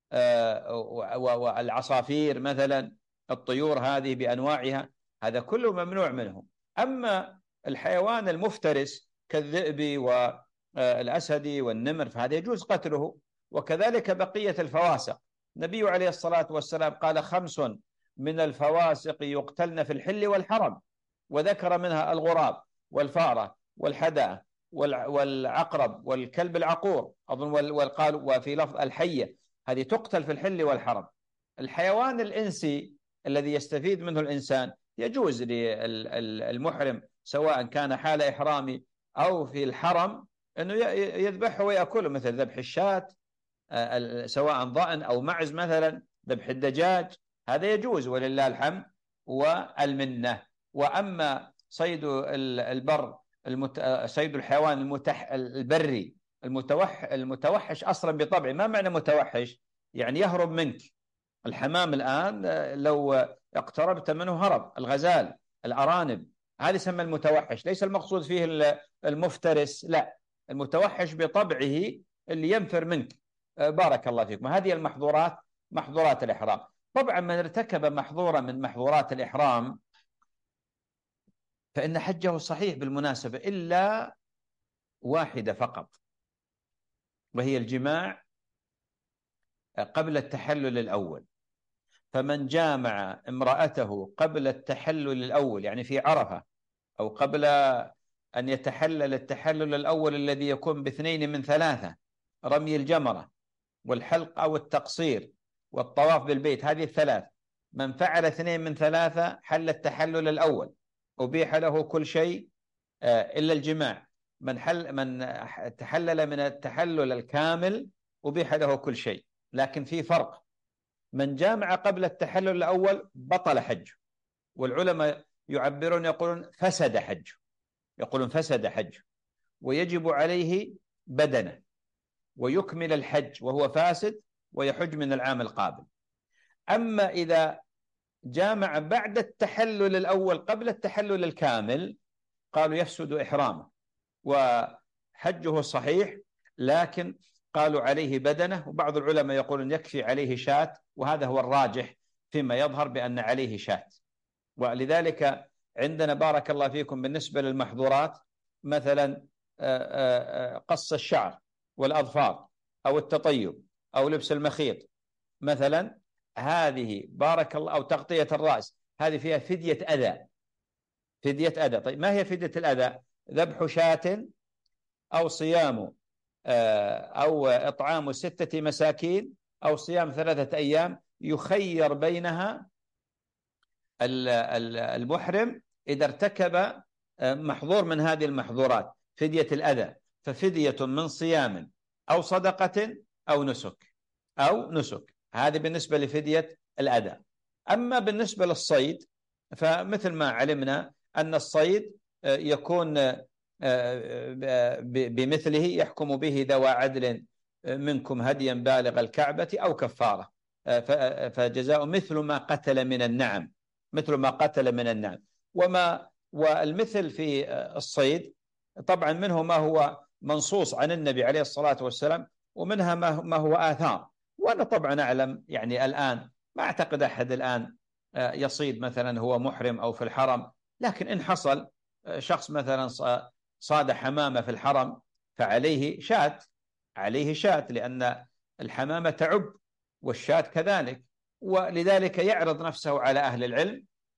والعصافير مثلا، الطيور هذه بأنواعها، هذا كله ممنوع منه. أما الحيوان المفترس كالذئب والأسد والنمر فهذا يجوز قتله، وكذلك بقية الفواسق. النبي عليه الصلاة والسلام قال: خمس من الفواسق يقتلن في الحل والحرم، وذكر منها الغراب والفارة والحداة والعقرب والكلب العقور أظن، والقال وفي لفظ الحية، هذه تقتل في الحل والحرم. الحيوان الإنسي الذي يستفيد منه الإنسان يجوز للمحرم سواء كان حال إحرامي أو في الحرم أنه يذبحه ويأكله، مثل ذبح الشاة سواء ضأن أو معز مثلا، ذبح الدجاج، هذا يجوز ولله الحمد والمنة. وأما صيد البر المت... صيد الحيوان المتح... البري المتوح... المتوحش أصلا بطبعه، ما معنى متوحش؟ يعني يهرب منك. الحمام الآن لو اقتربت منه هرب، الغزال، الأرانب، هذا يسمى المتوحش، ليس المقصود فيه المفترس، لا، المتوحش بطبعه اللي ينفر منك. بارك الله فيكم. هذه المحظورات، محظورات الإحرام. طبعا من ارتكب محظورة من محظورات الإحرام فإن حجه صحيح بالمناسبة، إلا واحدة فقط، وهي الجماع قبل التحلل الأول. فمن جامع امرأته قبل التحلل الأول، يعني في عرفة، أو قبل أن يتحلل التحلل الأول الذي يكون باثنين من ثلاثة: رمي الجمرة والحلق أو التقصير والطواف بالبيت، هذه الثلاث، من فعل اثنين من ثلاثة حل التحلل الأول، أبيح له كل شيء إلا الجماع. من حل من تحلل من التحلل الكامل أبيح له كل شيء، لكن في فرق: من جامع قبل التحلل الأول بطل حجه، والعلماء يعبرون يقولون فسد حجه، يقولون فسد حجه، ويجب عليه بدنه ويكمل الحج وهو فاسد ويحج من العام القابل. أما إذا جامع بعد التحلل الأول قبل التحلل الكامل قالوا يفسد إحرامه وحجه صحيح، لكن قالوا عليه بدنه، وبعض العلماء يقولون يكفي عليه شاة، وهذا هو الراجح فيما يظهر بأن عليه شاة. ولذلك عندنا بارك الله فيكم بالنسبة للمحظورات مثلا قص الشعر والأظفار أو التطيب أو لبس المخيط مثلا، هذه بارك الله، أو تغطية الرأس، هذه فيها فدية أذى، فدية أذى. طيب ما هي فدية الأذى؟ ذبح شاة أو صيام أو إطعام ستة مساكين أو صيام ثلاثة أيام، يخير بينها المحرم إذا ارتكب محظور من هذه المحظورات. فدية الأذى ففدية من صيام أو صدقة أو نسك أو نسك، هذه بالنسبة لفدية الأذى. أما بالنسبة للصيد فمثل ما علمنا أن الصيد يكون بمثله، يحكم به ذوى عدل منكم هديا بالغ الكعبة أو كفارة، فجزاء مثل ما قتل من النعم، مثل ما قتل من النعم. وما والمثل في الصيد طبعا منه ما هو منصوص عن النبي عليه الصلاة والسلام، ومنها ما هو آثار. وأنا طبعا أعلم يعني الآن ما أعتقد أحد الآن يصيد مثلا هو محرم أو في الحرم، لكن إن حصل شخص مثلا صاد حمامة في الحرم فعليه شاة، عليه شاة، لأن الحمامة تعب والشاة كذلك، ولذلك يعرض نفسه على أهل العلم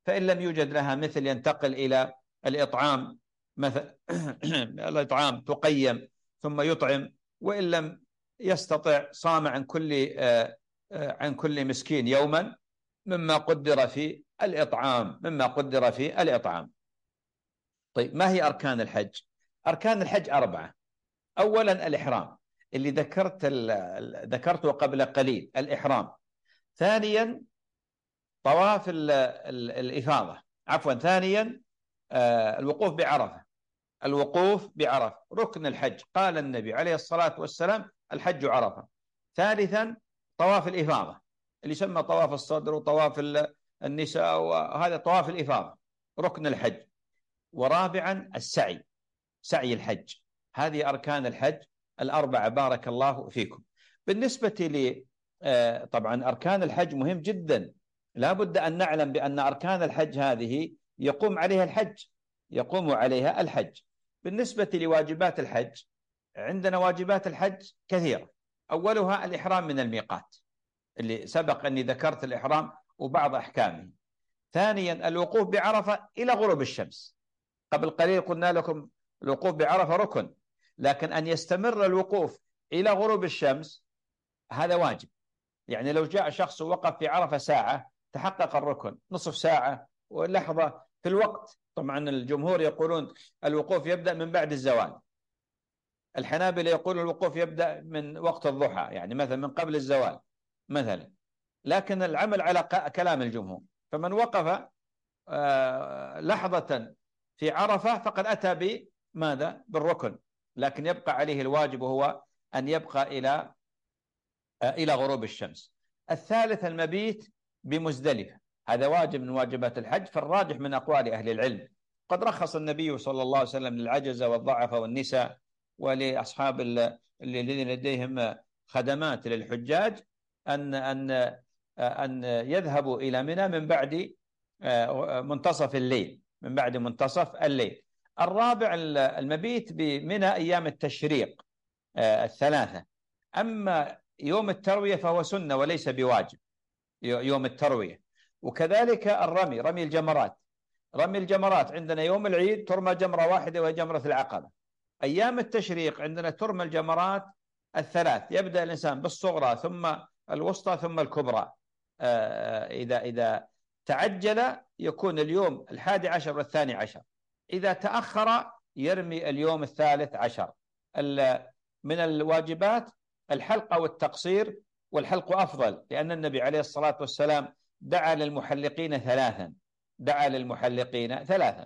فإن لم يوجد لها مثل ينتقل إلى الإطعام، مثل الإطعام تقيم ثم يطعم، وإن لم يستطع صام عن كل عن كل مسكين يوما مما قدر في الإطعام مما قدر في الإطعام. طيب، ما هي أركان الحج؟ أركان الحج أربعة. أولا الإحرام اللي ذكرت ذكرته قبل قليل، الإحرام. ثانيا طواف الإفاضة، عفوا ثانيا الوقوف بعرفة. الوقوف بعرفة ركن الحج، قال النبي عليه الصلاة والسلام: الحج عرفة. ثالثا طواف الإفاضة اللي يسمى طواف الصدر وطواف النساء، وهذا طواف الإفاضة ركن الحج. ورابعا السعي، سعي الحج. هذه أركان الحج الأربعة، بارك الله فيكم. بالنسبة لي طبعا أركان الحج مهم جدا، لا بد أن نعلم بأن أركان الحج هذه يقوم عليها الحج يقوم عليها الحج. بالنسبة لواجبات الحج، عندنا واجبات الحج كثيرة. أولها الإحرام من الميقات، اللي سبق أني ذكرت الإحرام وبعض أحكامه. ثانيا الوقوف بعرفة إلى غروب الشمس. قبل قليل قلنا لكم الوقوف بعرفة ركن، لكن أن يستمر الوقوف إلى غروب الشمس هذا واجب. يعني لو جاء شخص ووقف في عرفة ساعة تحقق الركن، نصف ساعة ولحظة في الوقت. طبعا الجمهور يقولون الوقوف يبدأ من بعد الزوال، الحنابلة يقول الوقوف يبدأ من وقت الضحى، يعني مثلا من قبل الزوال مثلا، لكن العمل على كلام الجمهور. فمن وقف لحظة في عرفة فقد أتى بماذا؟ بالركن، لكن يبقى عليه الواجب، وهو أن يبقى إلى إلى غروب الشمس. الثالث المبيت بمزدلفة، هذا واجب من واجبات الحج، فالراجح من أقوال أهل العلم. قد رخص النبي صلى الله عليه وسلم للعجز والضعف والنساء ولأصحاب الذين لديهم خدمات للحجاج أن أن أن يذهبوا إلى منى من بعد منتصف الليل من بعد منتصف الليل. الرابع المبيت بمنى أيام التشريق الثلاثة. أما يوم التروية فهو سنة وليس بواجب يوم التروية. وكذلك الرمي، رمي الجمرات. رمي الجمرات عندنا يوم العيد ترمى جمرة واحدة وهي جمرة العقبة. أيام التشريق عندنا ترمى الجمرات الثلاث، يبدأ الإنسان بالصغرى ثم الوسطى ثم الكبرى. إذا إذا تعجل يكون اليوم الحادي عشر والثاني عشر، إذا تأخر يرمي اليوم الثالث عشر. من الواجبات الحلق والتقصير، والحلق أفضل لأن النبي عليه الصلاة والسلام دعا للمحلقين ثلاثا دعا للمحلقين ثلاثا.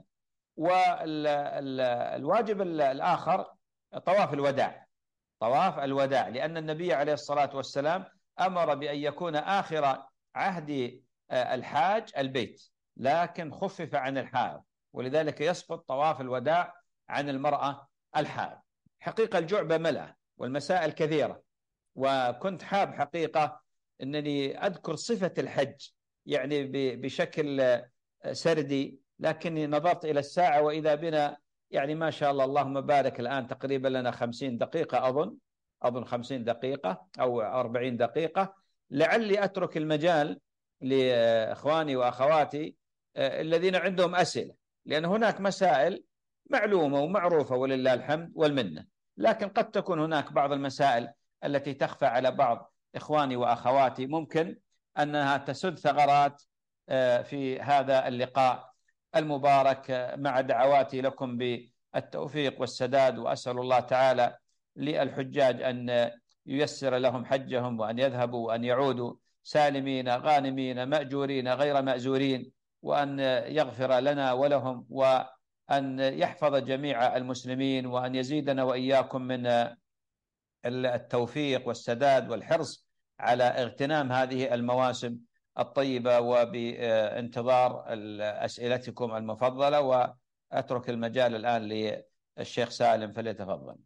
والواجب الآخر طواف الوداع طواف الوداع لأن النبي عليه الصلاة والسلام أمر بأن يكون آخر عهد الحاج البيت، لكن خفف عن الحائض، ولذلك يسقط طواف الوداع عن المرأة الحائض. حقيقة الجعبة ملأة والمسائل كثيرة، وكنت حاب حقيقة أنني أذكر صفة الحج يعني بشكل سردي، لكني نظرت إلى الساعة وإذا بنا يعني ما شاء الله اللهم بارك الآن تقريبا لنا خمسين دقيقة أظن أظن خمسين دقيقة أو أربعين دقيقة. لعلي أترك المجال لإخواني وأخواتي الذين عندهم أسئلة، لأن هناك مسائل معلومة ومعروفة ولله الحمد والمنة، لكن قد تكون هناك بعض المسائل التي تخفى على بعض إخواني وأخواتي ممكن أنها تسد ثغرات في هذا اللقاء المبارك، مع دعواتي لكم بالتوفيق والسداد. وأسأل الله تعالى للحجاج أن ييسر لهم حجهم، وأن يذهبوا وأن يعودوا سالمين غانمين مأجورين غير مأزورين، وأن يغفر لنا ولهم، وأن يحفظ جميع المسلمين، وأن يزيدنا وإياكم من التوفيق والسداد والحرص على اغتنام هذه المواسم الطيبة. وبانتظار أسئلتكم المفضلة، وأترك المجال الآن للشيخ سالم فليتفضل.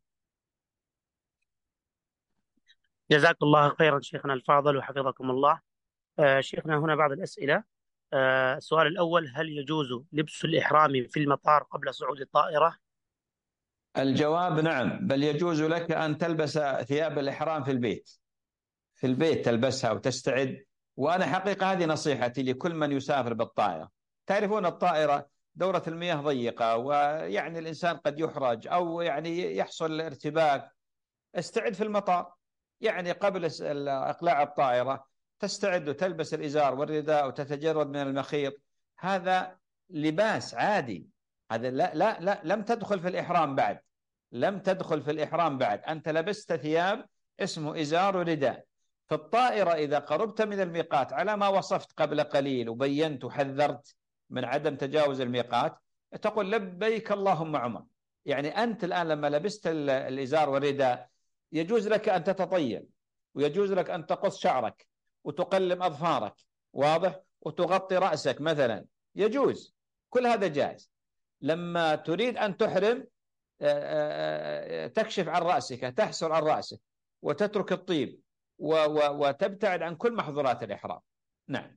جزاك الله خيرا شيخنا الفاضل وحفظكم الله. آه شيخنا هنا بعض الأسئلة. آه السؤال الأول: هل يجوز لبس الإحرام في المطار قبل صعود الطائرة؟ الجواب نعم، بل يجوز لك أن تلبس ثياب الإحرام في البيت في البيت تلبسها وتستعد. وأنا حقيقة هذه نصيحتي لكل من يسافر بالطائرة: تعرفون الطائرة دورة المياه ضيقة، ويعني الإنسان قد يحرج أو يعني يحصل ارتباك. استعد في المطار، يعني قبل إقلاع الطائرة تستعد وتلبس الإزار والرداء وتتجرد من المخيط. هذا لباس عادي. هذا لا لا لا لم تدخل في الإحرام بعد، لم تدخل في الإحرام بعد. أنت لبست ثياب اسمه إزار ورداء. في الطائرة إذا قربت من الميقات على ما وصفت قبل قليل وبينت وحذرت من عدم تجاوز الميقات، تقول لبيك اللهم عمر. يعني أنت الآن لما لبست الإزار والرداء يجوز لك أن تتطيب، ويجوز لك أن تقص شعرك وتقلم أظفارك، واضح، وتغطي رأسك مثلا، يجوز، كل هذا جائز. لما تريد أن تحرم تكشف عن رأسك، تحسر عن رأسك وتترك الطيب وتبتعد عن كل محظورات الإحرام. نعم.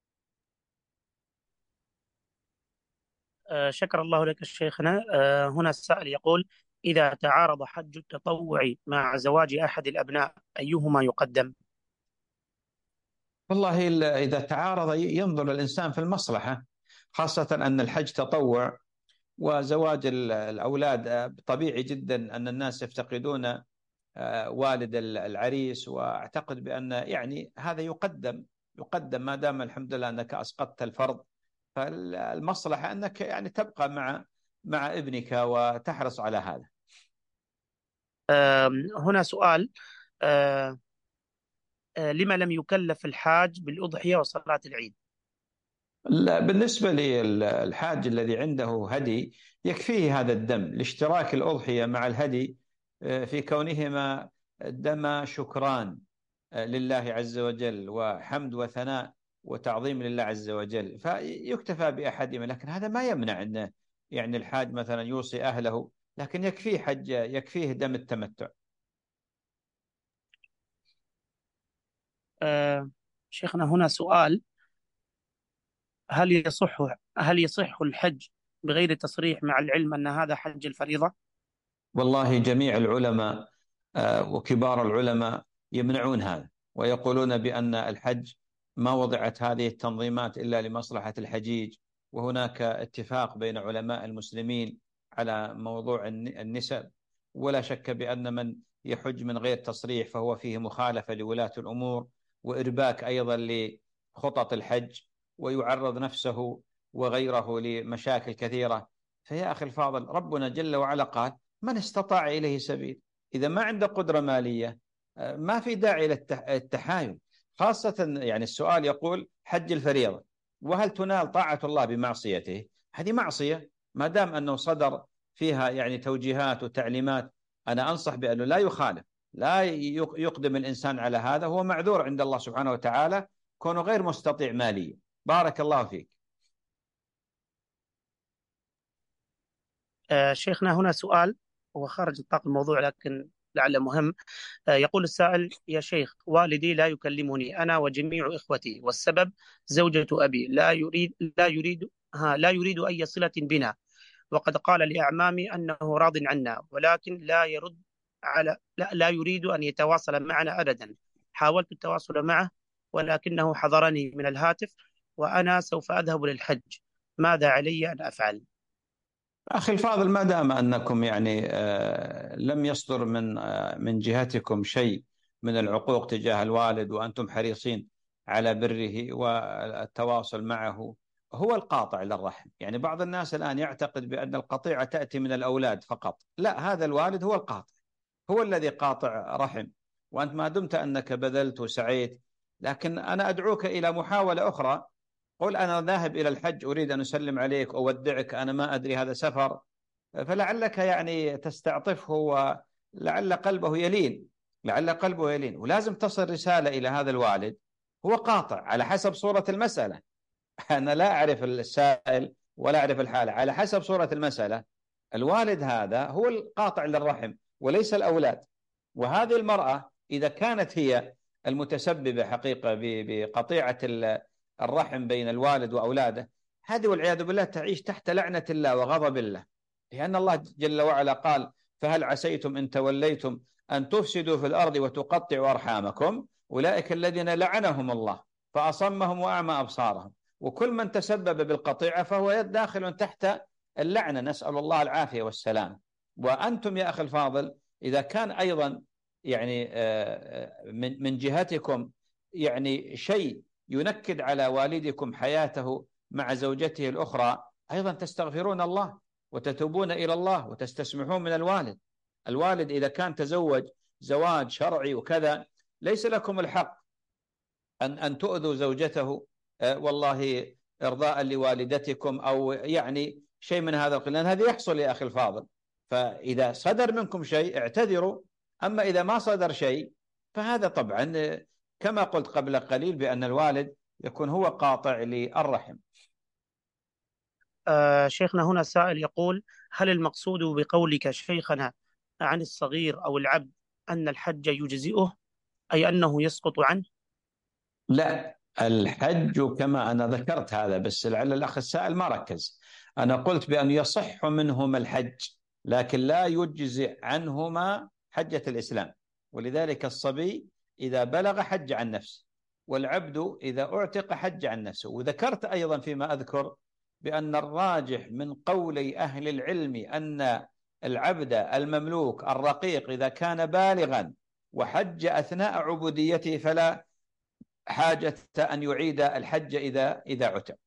آه، شكر الله لك شيخنا. آه، هنا السائل يقول: إذا تعارض حج التطوع مع زواج أحد الأبناء أيهما يقدم؟ والله إذا تعارض ينظر الإنسان في المصلحة، خاصة أن الحج تطوع وزواج الأولاد طبيعي جدا أن الناس يفتقدون والد العريس، وأعتقد بأن يعني هذا يقدم يقدم ما دام الحمد لله أنك أسقطت الفرض. فالمصلحة أنك يعني تبقى مع مع ابنك وتحرص على هذا. هنا سؤال: آه، آه، لما لم يكلف الحاج بالأضحية وصلاة العيد؟ بالنسبة للحاج الذي عنده هدي يكفيه هذا الدم لاشتراك الأضحية مع الهدي في كونهما دم شكران لله عز وجل وحمد وثناء وتعظيم لله عز وجل، فيكتفى بأحدهما. لكن هذا ما يمنع أنه يعني الحاج مثلا يوصي أهله، لكن يكفيه حج، يكفيه دم التمتع. آه، شيخنا هنا سؤال: هل يصح هل يصح الحج بغير تصريح مع العلم أن هذا حج الفريضة؟ والله جميع العلماء وكبار العلماء يمنعون هذا، ويقولون بأن الحج ما وضعت هذه التنظيمات إلا لمصلحة الحجيج. وهناك اتفاق بين علماء المسلمين على موضوع النسب، ولا شك بأن من يحج من غير تصريح فهو فيه مخالفة لولاة الأمور، وإرباك أيضا لخطط الحج، ويعرض نفسه وغيره لمشاكل كثيرة. فيا أخي الفاضل، ربنا جل وعلا قال: من استطاع إليه سبيل. إذا ما عنده قدرة مالية ما في داعي للتحايل، خاصة يعني السؤال يقول حج الفريضة، وهل تنال طاعة الله بمعصيته؟ هذه معصية، ما دام أنه صدر فيها يعني توجيهات وتعليمات. أنا أنصح بأنه لا يخالف، لا يقدم الإنسان على هذا، هو معذور عند الله سبحانه وتعالى كونه غير مستطيع ماليا. بارك الله فيك. آه، شيخنا هنا سؤال، هو خارج نطاق الموضوع لكن لعله مهم. آه، يقول السائل: يا شيخ، والدي لا يكلمني أنا وجميع إخوتي، والسبب زوجة أبي لا يريد لا يريد ها لا يريد أي صلة بنا، وقد قال لأعمامي أنه راض عنا، ولكن لا يرد على لا, لا يريد أن يتواصل معنا أبدا. حاولت التواصل معه ولكنه حضرني من الهاتف، وأنا سوف أذهب للحج، ماذا علي أن أفعل؟ أخي الفاضل، ما دام أنكم يعني آه لم يصدر من آه من جهتكم شيء من العقوق تجاه الوالد، وأنتم حريصين على بره والتواصل معه، هو القاطع للرحم. يعني بعض الناس الآن يعتقد بأن القطيعة تأتي من الأولاد فقط. لا، هذا الوالد هو القاطع، هو الذي قاطع رحم. وأنت ما دمت أنك بذلت وسعيت، لكن أنا أدعوك إلى محاولة أخرى. قل: أنا ذاهب إلى الحج، أريد أن أسلم عليك، أودعك، أنا ما أدري هذا سفر. فلعلك يعني تستعطفه، ولعل قلبه يلين، لعل قلبه يلين. ولازم تصل رسالة إلى هذا الوالد، هو قاطع على حسب صورة المسألة. أنا لا أعرف السائل ولا أعرف الحالة، على حسب صورة المسألة الوالد هذا هو القاطع للرحم وليس الأولاد. وهذه المرأة إذا كانت هي المتسببة حقيقة بقطيعة الرحم بين الوالد وأولاده، هذه والعياذ بالله تعيش تحت لعنة الله وغضب الله، لأن الله جل وعلا قال: فهل عسيتم إن توليتم أن تفسدوا في الأرض وتقطعوا أرحامكم، أولئك الذين لعنهم الله فأصمهم وأعمى أبصارهم وكل من تسبب بالقطيعة فهو داخل تحت اللعنة، نسأل الله العافية والسلام. وأنتم يا أخي الفاضل إذا كان أيضا يعني من من جهتكم يعني شيء ينكد على والدكم حياته مع زوجته الأخرى، أيضا تستغفرون الله وتتوبون إلى الله وتستسمحون من الوالد. الوالد إذا كان تزوج زواج شرعي وكذا ليس لكم الحق أن أن تؤذوا زوجته والله إرضاء لوالدتكم أو يعني شيء من هذا القبيل، لأن هذا يحصل يا أخي الفاضل. فإذا صدر منكم شيء اعتذروا، أما إذا ما صدر شيء فهذا طبعا كما قلت قبل قليل بأن الوالد يكون هو قاطع للرحم. آه شيخنا هنا سائل يقول: هل المقصود بقولك شيخنا عن الصغير أو العبد أن الحج يجزئه، أي أنه يسقط عنه؟ لا، الحج كما أنا ذكرت هذا، بس لعل الأخ السائل ما ركز. أنا قلت بأن يصح منهما الحج لكن لا يجزئ عنهما حجة الإسلام. ولذلك الصبي إذا بلغ حج عن نفسه، والعبد إذا أعتق حج عن نفسه. وذكرت أيضا فيما أذكر بأن الراجح من قولي أهل العلم أن العبد المملوك الرقيق إذا كان بالغا وحج أثناء عبوديته فلا حاجة أن يعيد الحج إذا إذا عتق.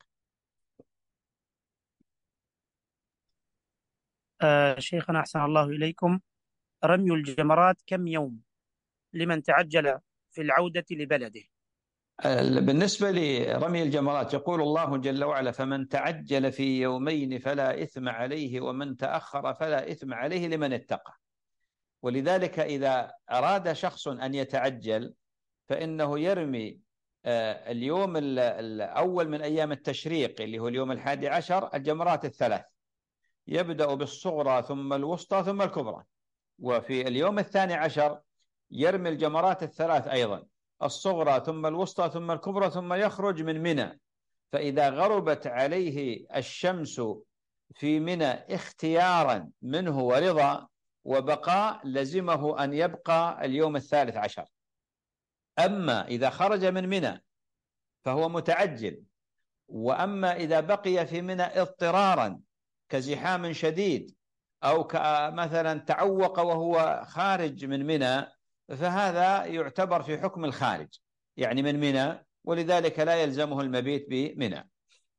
آه شيخنا أحسن الله إليكم، رمي الجمرات كم يوم لمن تعجل في العودة لبلده؟ بالنسبة لرمي الجمرات يقول الله جل وعلا: فمن تعجل في يومين فلا إثم عليه ومن تأخر فلا إثم عليه لمن اتقى. ولذلك إذا أراد شخص أن يتعجل فإنه يرمي اليوم الأول من أيام التشريق اللي هو اليوم الحادي عشر الجمرات الثلاث، يبدأ بالصغرى ثم الوسطى ثم الكبرى. وفي اليوم الثاني عشر يرمي الجمرات الثلاث أيضا، الصغرى ثم الوسطى ثم الكبرى، ثم يخرج من منى. فإذا غربت عليه الشمس في منى اختيارا منه ورضا وبقاء لزمه أن يبقى اليوم الثالث عشر. أما إذا خرج من منى فهو متعجل، وأما إذا بقي في منى اضطرارا كزحام شديد أو مثلا تعوق وهو خارج من منى فهذا يعتبر في حكم الخارج يعني من منى، ولذلك لا يلزمه المبيت بمنى.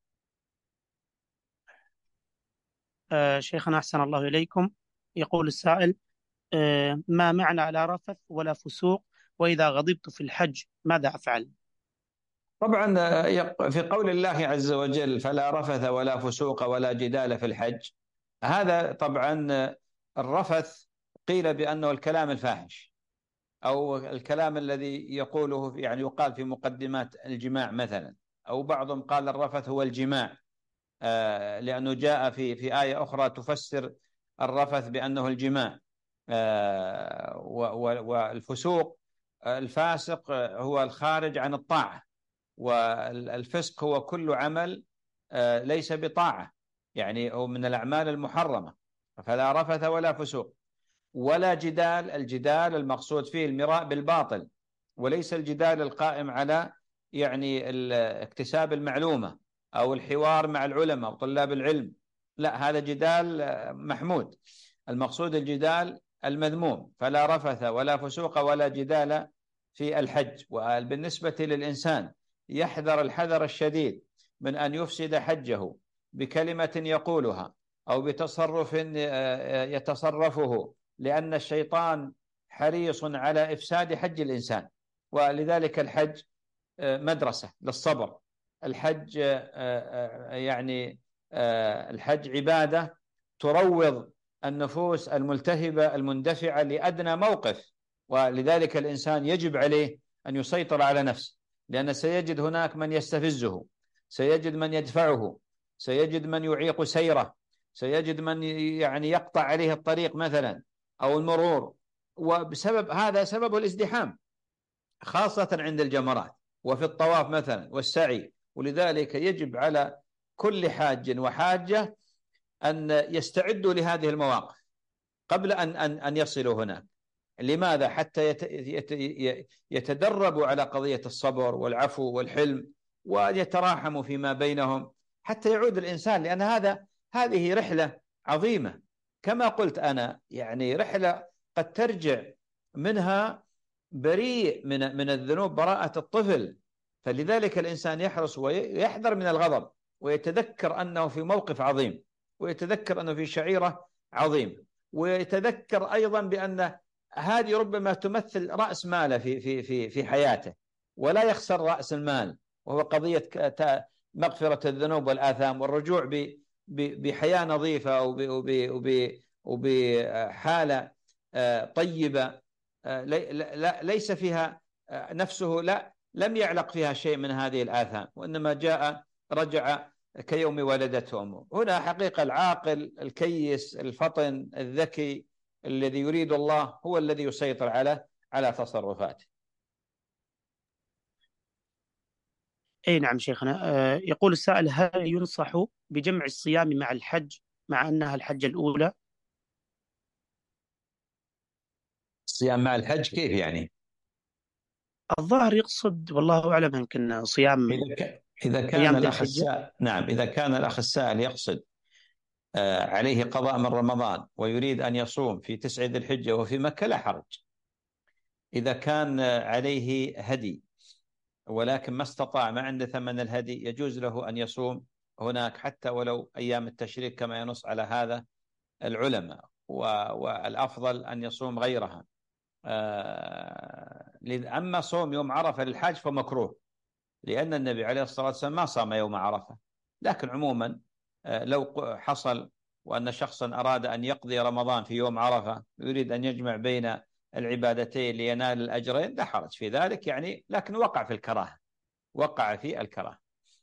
آه شيخنا أحسن الله إليكم، يقول السائل: آه ما معنى لا رفث ولا فسوق، وإذا غضبت في الحج ماذا أفعل؟ طبعا في قول الله عز وجل: فلا رفث ولا فسوق ولا جدال في الحج، هذا طبعا الرفث قيل بأنه الكلام الفاحش أو الكلام الذي يقوله يعني يقال في مقدمات الجماع مثلا، أو بعضهم قال الرفث هو الجماع آه لأنه جاء في في آية أخرى تفسر الرفث بأنه الجماع. آه والفسوق الفاسق هو الخارج عن الطاعة، والفسق هو كل عمل آه ليس بطاعة يعني هو من الأعمال المحرمة. فلا رفث ولا فسوق ولا جدال. الجدال المقصود فيه المراء بالباطل، وليس الجدال القائم على يعني اكتساب المعلومة أو الحوار مع العلماء وطلاب العلم، لا، هذا جدال محمود. المقصود الجدال المذموم. فلا رفث ولا فسوق ولا جدال في الحج. وبالنسبة للإنسان يحذر الحذر الشديد من أن يفسد حجه بكلمة يقولها أو بتصرف يتصرفه، لأن الشيطان حريص على إفساد حج الإنسان. ولذلك الحج مدرسة للصبر. الحج يعني الحج عبادة تروض النفوس الملتهبة المندفعة لأدنى موقف، ولذلك الإنسان يجب عليه أن يسيطر على نفسه، لأن سيجد هناك من يستفزه، سيجد من يدفعه، سيجد من يعيق سيره، سيجد من يعني يقطع عليه الطريق مثلا أو المرور، وبسبب هذا سبب الازدحام خاصة عند الجمرات وفي الطواف مثلا والسعي. ولذلك يجب على كل حاج وحاجة أن يستعدوا لهذه المواقف قبل أن أن أن يصلوا هناك. لماذا؟ حتى يتدربوا على قضية الصبر والعفو والحلم، وأن يتراحموا فيما بينهم حتى يعود الإنسان، لأن هذا هذه رحلة عظيمة كما قلت أنا، يعني رحلة قد ترجع منها بريء من من الذنوب براءة الطفل. فلذلك الإنسان يحرص ويحذر من الغضب، ويتذكر أنه في موقف عظيم، ويتذكر أنه في شعيرة عظيم، ويتذكر أيضا بأن هذه ربما تمثل رأس ماله في في في في حياته، ولا يخسر رأس المال، وهو قضية مغفرة الذنوب والآثام والرجوع بحياة نظيفة وبحالة طيبة ليس فيها نفسه، لا لم يعلق فيها شيء من هذه الآثام، وإنما جاء رجع كيوم ولدته أمه. هنا حقيقة العاقل الكيس الفطن الذكي الذي يريد الله هو الذي يسيطر على على تصرفاته. أي نعم شيخنا. يقول السائل: هل ينصح بجمع الصيام مع الحج مع أنها الحجة الأولى؟ الصيام مع الحج كيف يعني؟ الظاهر يقصد والله أعلم يمكن صيام إذا كان إذا كان أيام ذي الأخ الحجة. السائل نعم إذا كان الأخ السائل يقصد آه عليه قضاء من رمضان ويريد أن يصوم في تسع ذي الحجة وفي مكة لا حرج. إذا كان عليه هدي ولكن ما استطاع، ما عنده ثمن الهدي، يجوز له أن يصوم هناك حتى ولو أيام التشريق كما ينص على هذا العلماء، والأفضل أن يصوم غيرها. أما صوم يوم عرفة للحاج فمكروه، لأن النبي عليه الصلاة والسلام ما صام يوم عرفة. لكن عموما لو حصل وأن شخصا أراد أن يقضي رمضان في يوم عرفة يريد أن يجمع بين العبادتين لينال الأجرين لا حرج في ذلك، يعني لكن وقع في الكراهة، وقع في الكراهة.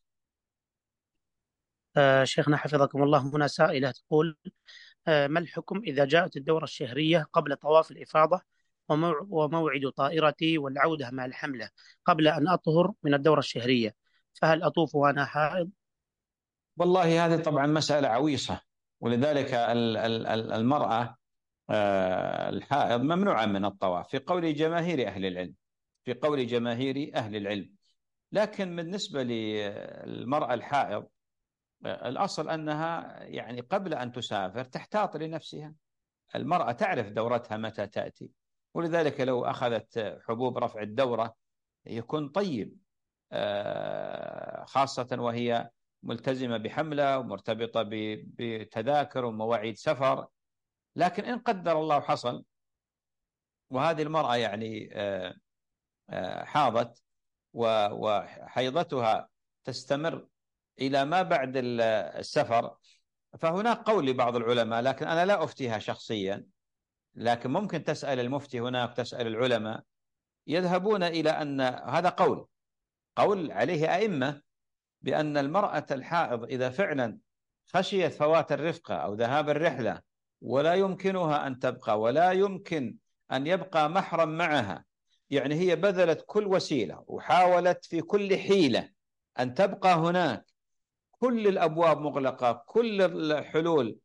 آه شيخنا حفظكم الله، هنا سائلة تقول: آه ما الحكم إذا جاءت الدورة الشهرية قبل طواف الإفاضة وموعد طائرتي والعودة مع الحملة قبل أن أطهر من الدورة الشهرية، فهل أطوف وأنا حائض؟ والله هذه طبعا مسألة عويصة، ولذلك المرأة الحائض ممنوعة من الطواف في قول جماهير أهل العلم، في قول جماهير أهل العلم. لكن بالنسبة للمرأة الحائض الأصل أنها يعني قبل أن تسافر تحتاط لنفسها. المرأة تعرف دورتها متى تأتي، ولذلك لو أخذت حبوب رفع الدورة يكون طيب، خاصة وهي ملتزمة بحملة ومرتبطة بتذاكر ومواعيد سفر. لكن إن قدر الله حصل وهذه المرأة يعني حاضت وحيضتها تستمر إلى ما بعد السفر، فهناك قول لبعض العلماء، لكن أنا لا أفتيها شخصيا، لكن ممكن تسأل المفتي هناك، تسأل العلماء، يذهبون إلى أن هذا قول قول عليه أئمة بأن المرأة الحائض إذا فعلا خشيت فوات الرفقة أو ذهاب الرحلة ولا يمكنها أن تبقى ولا يمكن أن يبقى محرم معها، يعني هي بذلت كل وسيلة وحاولت في كل حيلة أن تبقى هناك، كل الأبواب مغلقة، كل الحلول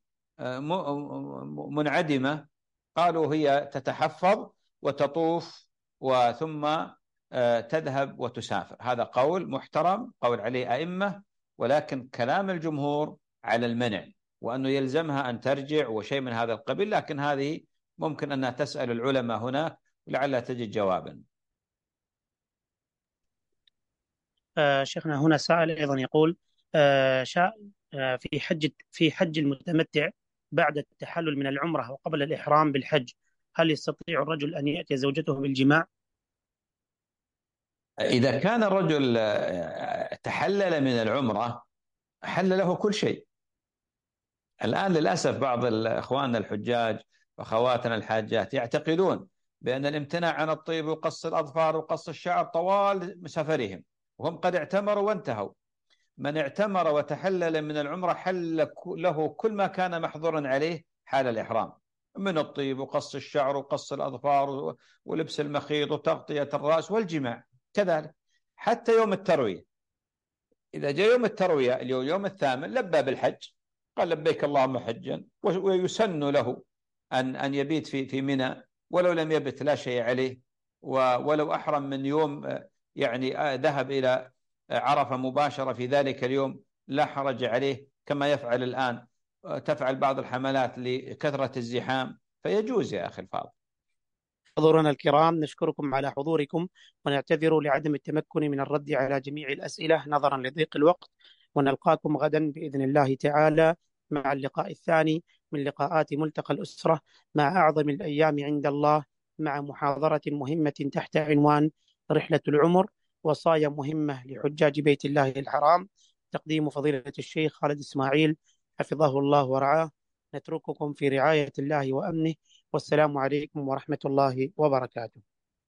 منعدمة، قالوا هي تتحفظ وتطوف وثم تذهب وتسافر. هذا قول محترم، قول عليه أئمة، ولكن كلام الجمهور على المنع وأنه يلزمها أن ترجع وشيء من هذا القبيل. لكن هذه ممكن أنها تسأل العلماء هناك ولعلها تجد جوابا. آه شيخنا هنا سائل أيضا يقول: آه شاء آه في حج في حج المتمتع بعد التحلل من العمرة وقبل الإحرام بالحج، هل يستطيع الرجل أن يأتي زوجته بالجماع؟ إذا كان الرجل تحلل من العمرة حل له كل شيء. الآن للأسف بعض الإخوان الحجاج وأخواتنا الحاجات يعتقدون بأن الامتناع عن الطيب وقص الأظفار وقص الشعر طوال سفرهم وهم قد اعتمروا وانتهوا. من اعتمر وتحلل من العمرة حل له كل ما كان محظورا عليه حال الإحرام من الطيب وقص الشعر وقص الأظفار ولبس المخيط وتغطية الرأس والجماع كذلك حتى يوم التروية. إذا جاء يوم التروية اليوم يوم الثامن لبى بالحج، قال لبيك اللهم حجا، ويسن له أن أن يبيت في في منى ولو لم يبت لا شيء عليه، ولو أحرم من يوم يعني ذهب إلى عرفة مباشرة في ذلك اليوم لا حرج عليه، كما يفعل الآن تفعل بعض الحملات لكثرة الزحام، فيجوز يا أخي الفاضل. حضورنا الكرام، نشكركم على حضوركم، ونعتذر لعدم التمكن من الرد على جميع الأسئلة نظرا لضيق الوقت، ونلقاكم غدا بإذن الله تعالى مع اللقاء الثاني من لقاءات ملتقى الأسرة مع أعظم الأيام عند الله، مع محاضرة مهمة تحت عنوان رحلة العمر، وصايا مهمة لحجاج بيت الله الحرام، تقديم فضيلة الشيخ خالد إسماعيل حفظه الله ورعاه. نترككم في رعاية الله وأمنه، والسلام عليكم ورحمة الله وبركاته.